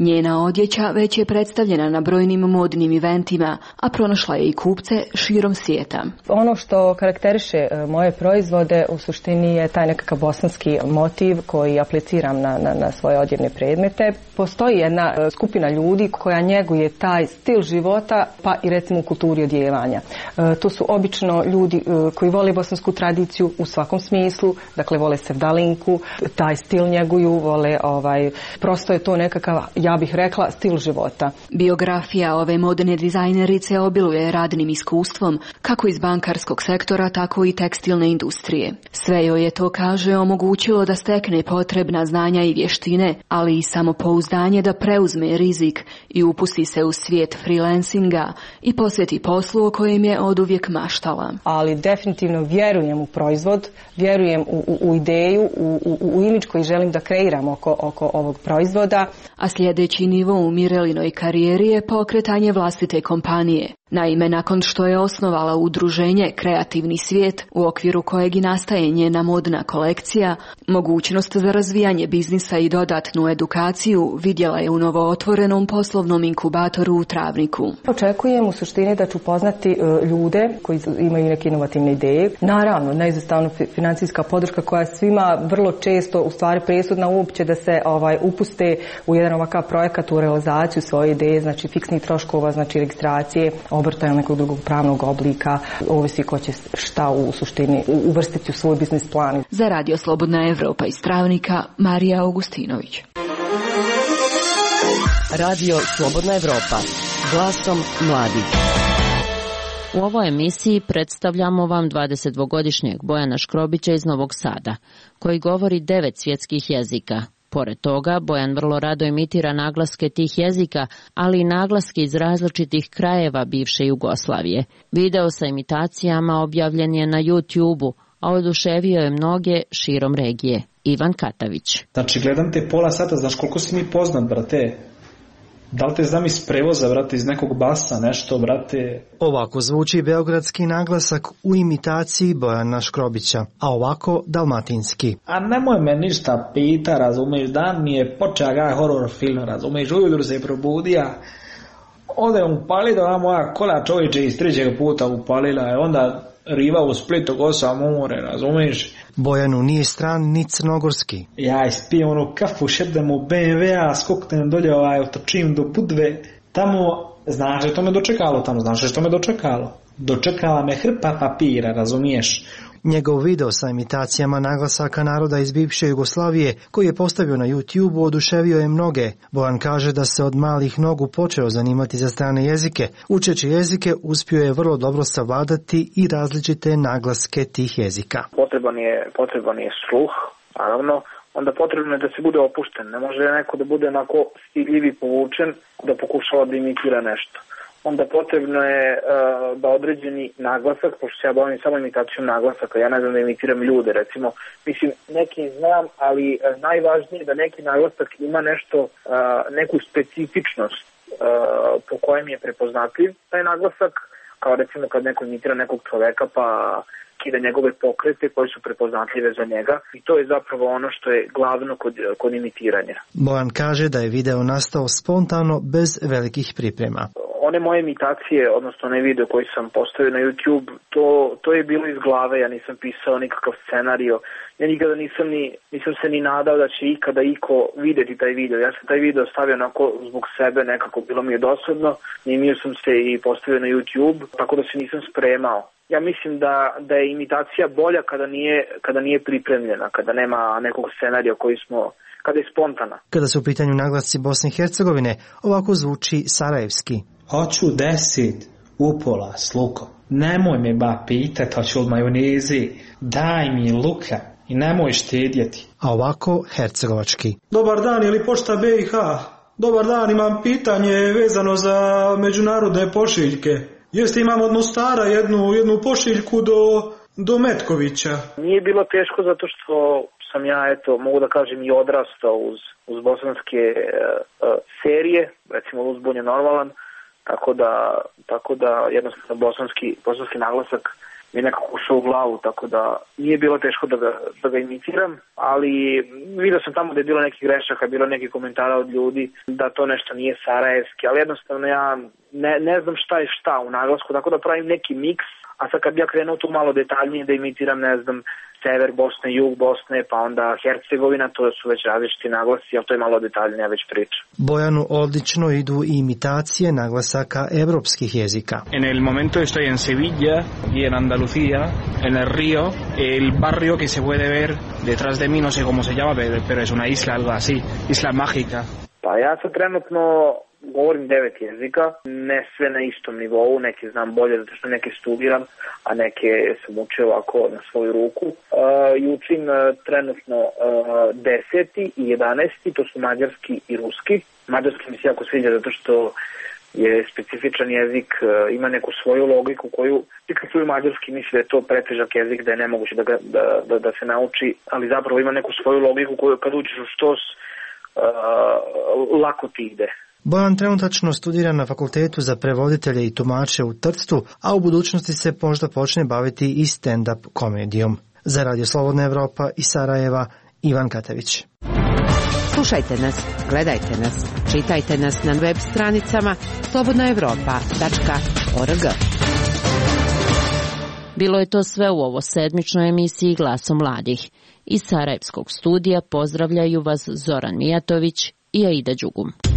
Njena odjeća već je predstavljena na brojnim modnim eventima, a pronašla je i kupce širom svijeta. Ono što karakteriše moje proizvode u suštini je taj nekakav bosanski motiv koji apliciram na, na, na svoje odjevne predmete. Postoji jedna skupina ljudi koja njeguje taj stil života, pa i recimo u kulturi odjevanja. E, to su obično ljudi e, koji vole bosansku tradiciju u svakom smislu, dakle vole sevdalinku, taj stil njeguju, vole ovaj, prosto je to nekakav, ja bih rekla, stil života. Biografija ove modne dizajnerice obiluje radnim iskustvom, kako iz bankarskog sektora, tako i tekstilne industrije. Sve joj je to, kaže, omogućilo da stekne potrebna znanja i vještine, ali i samopouzdanje da preuzme rizik i upusti se u svijet freelancinga i posveti poslu o kojem je oduvijek maštala. Ali definitivno vjerujem u proizvod, vjerujem u, u, u ideju, u, u, u imidž koji želim da kreiram oko, oko ovog proizvoda. A sljedeći nivo u Mirelinoj karijeri je pokretanje vlastite kompanije. Naime, nakon što je osnovala udruženje Kreativni svijet, u okviru kojeg i nastaje njena modna kolekcija, mogućnost za razvijanje biznisa i dodatnu edukaciju vidjela je u novootvorenom poslovnom inkubatoru u Travniku. Očekujem u suštini da ću poznati ljude koji imaju neke inovativne ideje. Naravno, neizostavno financijska podrška koja svima vrlo često u stvari presudna uopće da se ovaj upuste u jedan ovakav projekat, u realizaciju svoje ideje, znači fiksnih troškova, znači registracije, obrta ili nekog drugog pravnog oblika, ovisi ko će šta u suštini uvrstiti u svoj biznis plan. Za Radio Slobodna Evropa iz Travnika, Marija Augustinović. Radio Slobodna Evropa, glasom mladih. U ovoj emisiji predstavljamo vam dvadesetdvogodišnjeg Bojana Škrobića iz Novog Sada, koji govori devet svjetskih jezika. Pored toga, Bojan vrlo rado imitira naglaske tih jezika, ali i naglaske iz različitih krajeva bivše Jugoslavije. Video sa imitacijama objavljen je na YouTube-u, a oduševio je mnoge širom regije. Ivan Katavić. Znači, gledam te pola sata, znaš koliko si mi poznat, brate? Da li te znam iz prevoza, brate, iz nekog basa, nešto, brate? Ovako zvuči beogradski naglasak u imitaciji Bojana Škrobića, a ovako dalmatinski. A nemoj me ništa pita, razumiješ, dan mi je počeo gaj horror film, razumiješ, ujutru se probudija, ode upali da moja kola čovječe iz trećeg puta upalila je, onda riva u Splitu gosa more, razumiješ? Bojanu nije stran ni crnogorski. Ja ispijem onu kafu, šedem u be em ve a, skoknem dolje, ovaj, otočim do Budve, tamo, znaš što me dočekalo tamo, znaš što me dočekalo? Dočekala me hrpa papira, razumiješ? Njegov video sa imitacijama naglasaka naroda iz bivše Jugoslavije, koji je postavio na YouTube-u, oduševio je mnoge. Bojan kaže da se od malih nogu počeo zanimati za strane jezike. Učeći jezike, uspio je vrlo dobro savladati i različite naglaske tih jezika. Potreban je, potreban je sluh, naravno. Onda potrebno je da se bude opušten. Ne može neko da bude onako stidljiv i povučen, da pokušava da imitira nešto. Onda potrebno je uh, da određeni naglasak, pošto se ja bavim samo imitacijom naglasaka, ja ne znam da imitiram ljude, recimo, mislim, neki znam, ali uh, najvažnije je da neki naglasak ima nešto, uh, neku specifičnost uh, po kojem je prepoznatljiv taj naglasak, kao recimo kad neko imitira nekog čoveka pa kida njegove pokrete koji su prepoznatljive za njega i to je zapravo ono što je glavno kod, kod imitiranja. Bojan kaže da je video nastao spontano bez velikih priprema. One moje imitacije, odnosno onaj video koji sam postavio na YouTube, to, to je bilo iz glave, ja nisam pisao nikakav scenario, ja nikada nisam, ni, nisam se ni nadao da će ikada iko vidjeti taj video. Ja sam taj video stavio onako zbog sebe, nekako bilo mi je dosadno, snimio sam se i postavio na YouTube, tako da se nisam spremao. Ja mislim da, da je imitacija bolja kada nije, kada nije pripremljena, kada nema nekog scenarija koji smo, kada je spontana. Kada su u pitanju naglasci Bosne i Hercegovine, ovako zvuči sarajevski. Hoću deset upola s lukom. Nemoj me ba pitat, hoću od majonezi. Daj mi luka i nemoj štedjeti. A ovako hercegovački. Dobar dan, je li pošta be i ha? Dobar dan, imam pitanje vezano za međunarodne pošiljke. Jeste, imam od Mostara jednu, jednu pošiljku do, do Metkovića. Nije bilo teško zato što sam ja, eto, mogu da kažem, i odrastao uz, uz bosanske uh, uh, serije, recimo Uzbun je normalan, tako da, tako da jednostavno bosanski, bosanski naglasak mi nekako ušao u glavu, tako da nije bilo teško da ga, da ga imitiram, ali vidio sam tamo da je bilo nekih grešaka, bilo nekih komentara od ljudi da to nešto nije sarajevski, ali jednostavno ja ne, ne znam šta je šta u naglasku, tako da pravim neki miks, a sad kad bi ja krenuo tu malo detaljnije da imitiram, ne znam, sever Bosne, jug Bosne, pa onda Hercegovina, to su već različiti naglasi, ali to je malo detaljnija već priča. Bojanu odlično idu i imitacije naglasaka evropskih jezika. En el momento estoy en Sevilla y en Andalucía, en el río, el barrio que se puede ver detrás de mí, no sé cómo se llama, pero es una isla, algo así, isla mágica. Pa ja sad trenutno govorim devet jezika, ne sve na istom nivou, neke znam bolje zato što neke studiram, a neke sam učio ovako na svoju ruku. Uh, I učim uh, trenutno uh, deseti i jedanesti, to su mađarski i ruski. Mađarski mi se jako sviđa zato što je specifičan jezik, uh, ima neku svoju logiku koju, ti kad čuju mađarski misli da je to pretežak jezik, da je nemoguće da, ga, da, da, da se nauči, ali zapravo ima neku svoju logiku koju kad učiš u štos, uh, lako ti ide. Bojan trenutačno studira na Fakultetu za prevoditelje i tumače u Trstu, a u budućnosti se možda počne baviti i stand-up komedijom. Za Radio Slobodna Evropa iz Sarajeva, Ivan Katević. Slušajte nas, gledajte nas, čitajte nas na web stranicama slobodna evropa tačka org. Bilo je to sve u ovo sedmičnoj emisiji Glasom mladih. Iz Sarajevskog studija pozdravljaju vas Zoran Mijatović i Aida Đugum.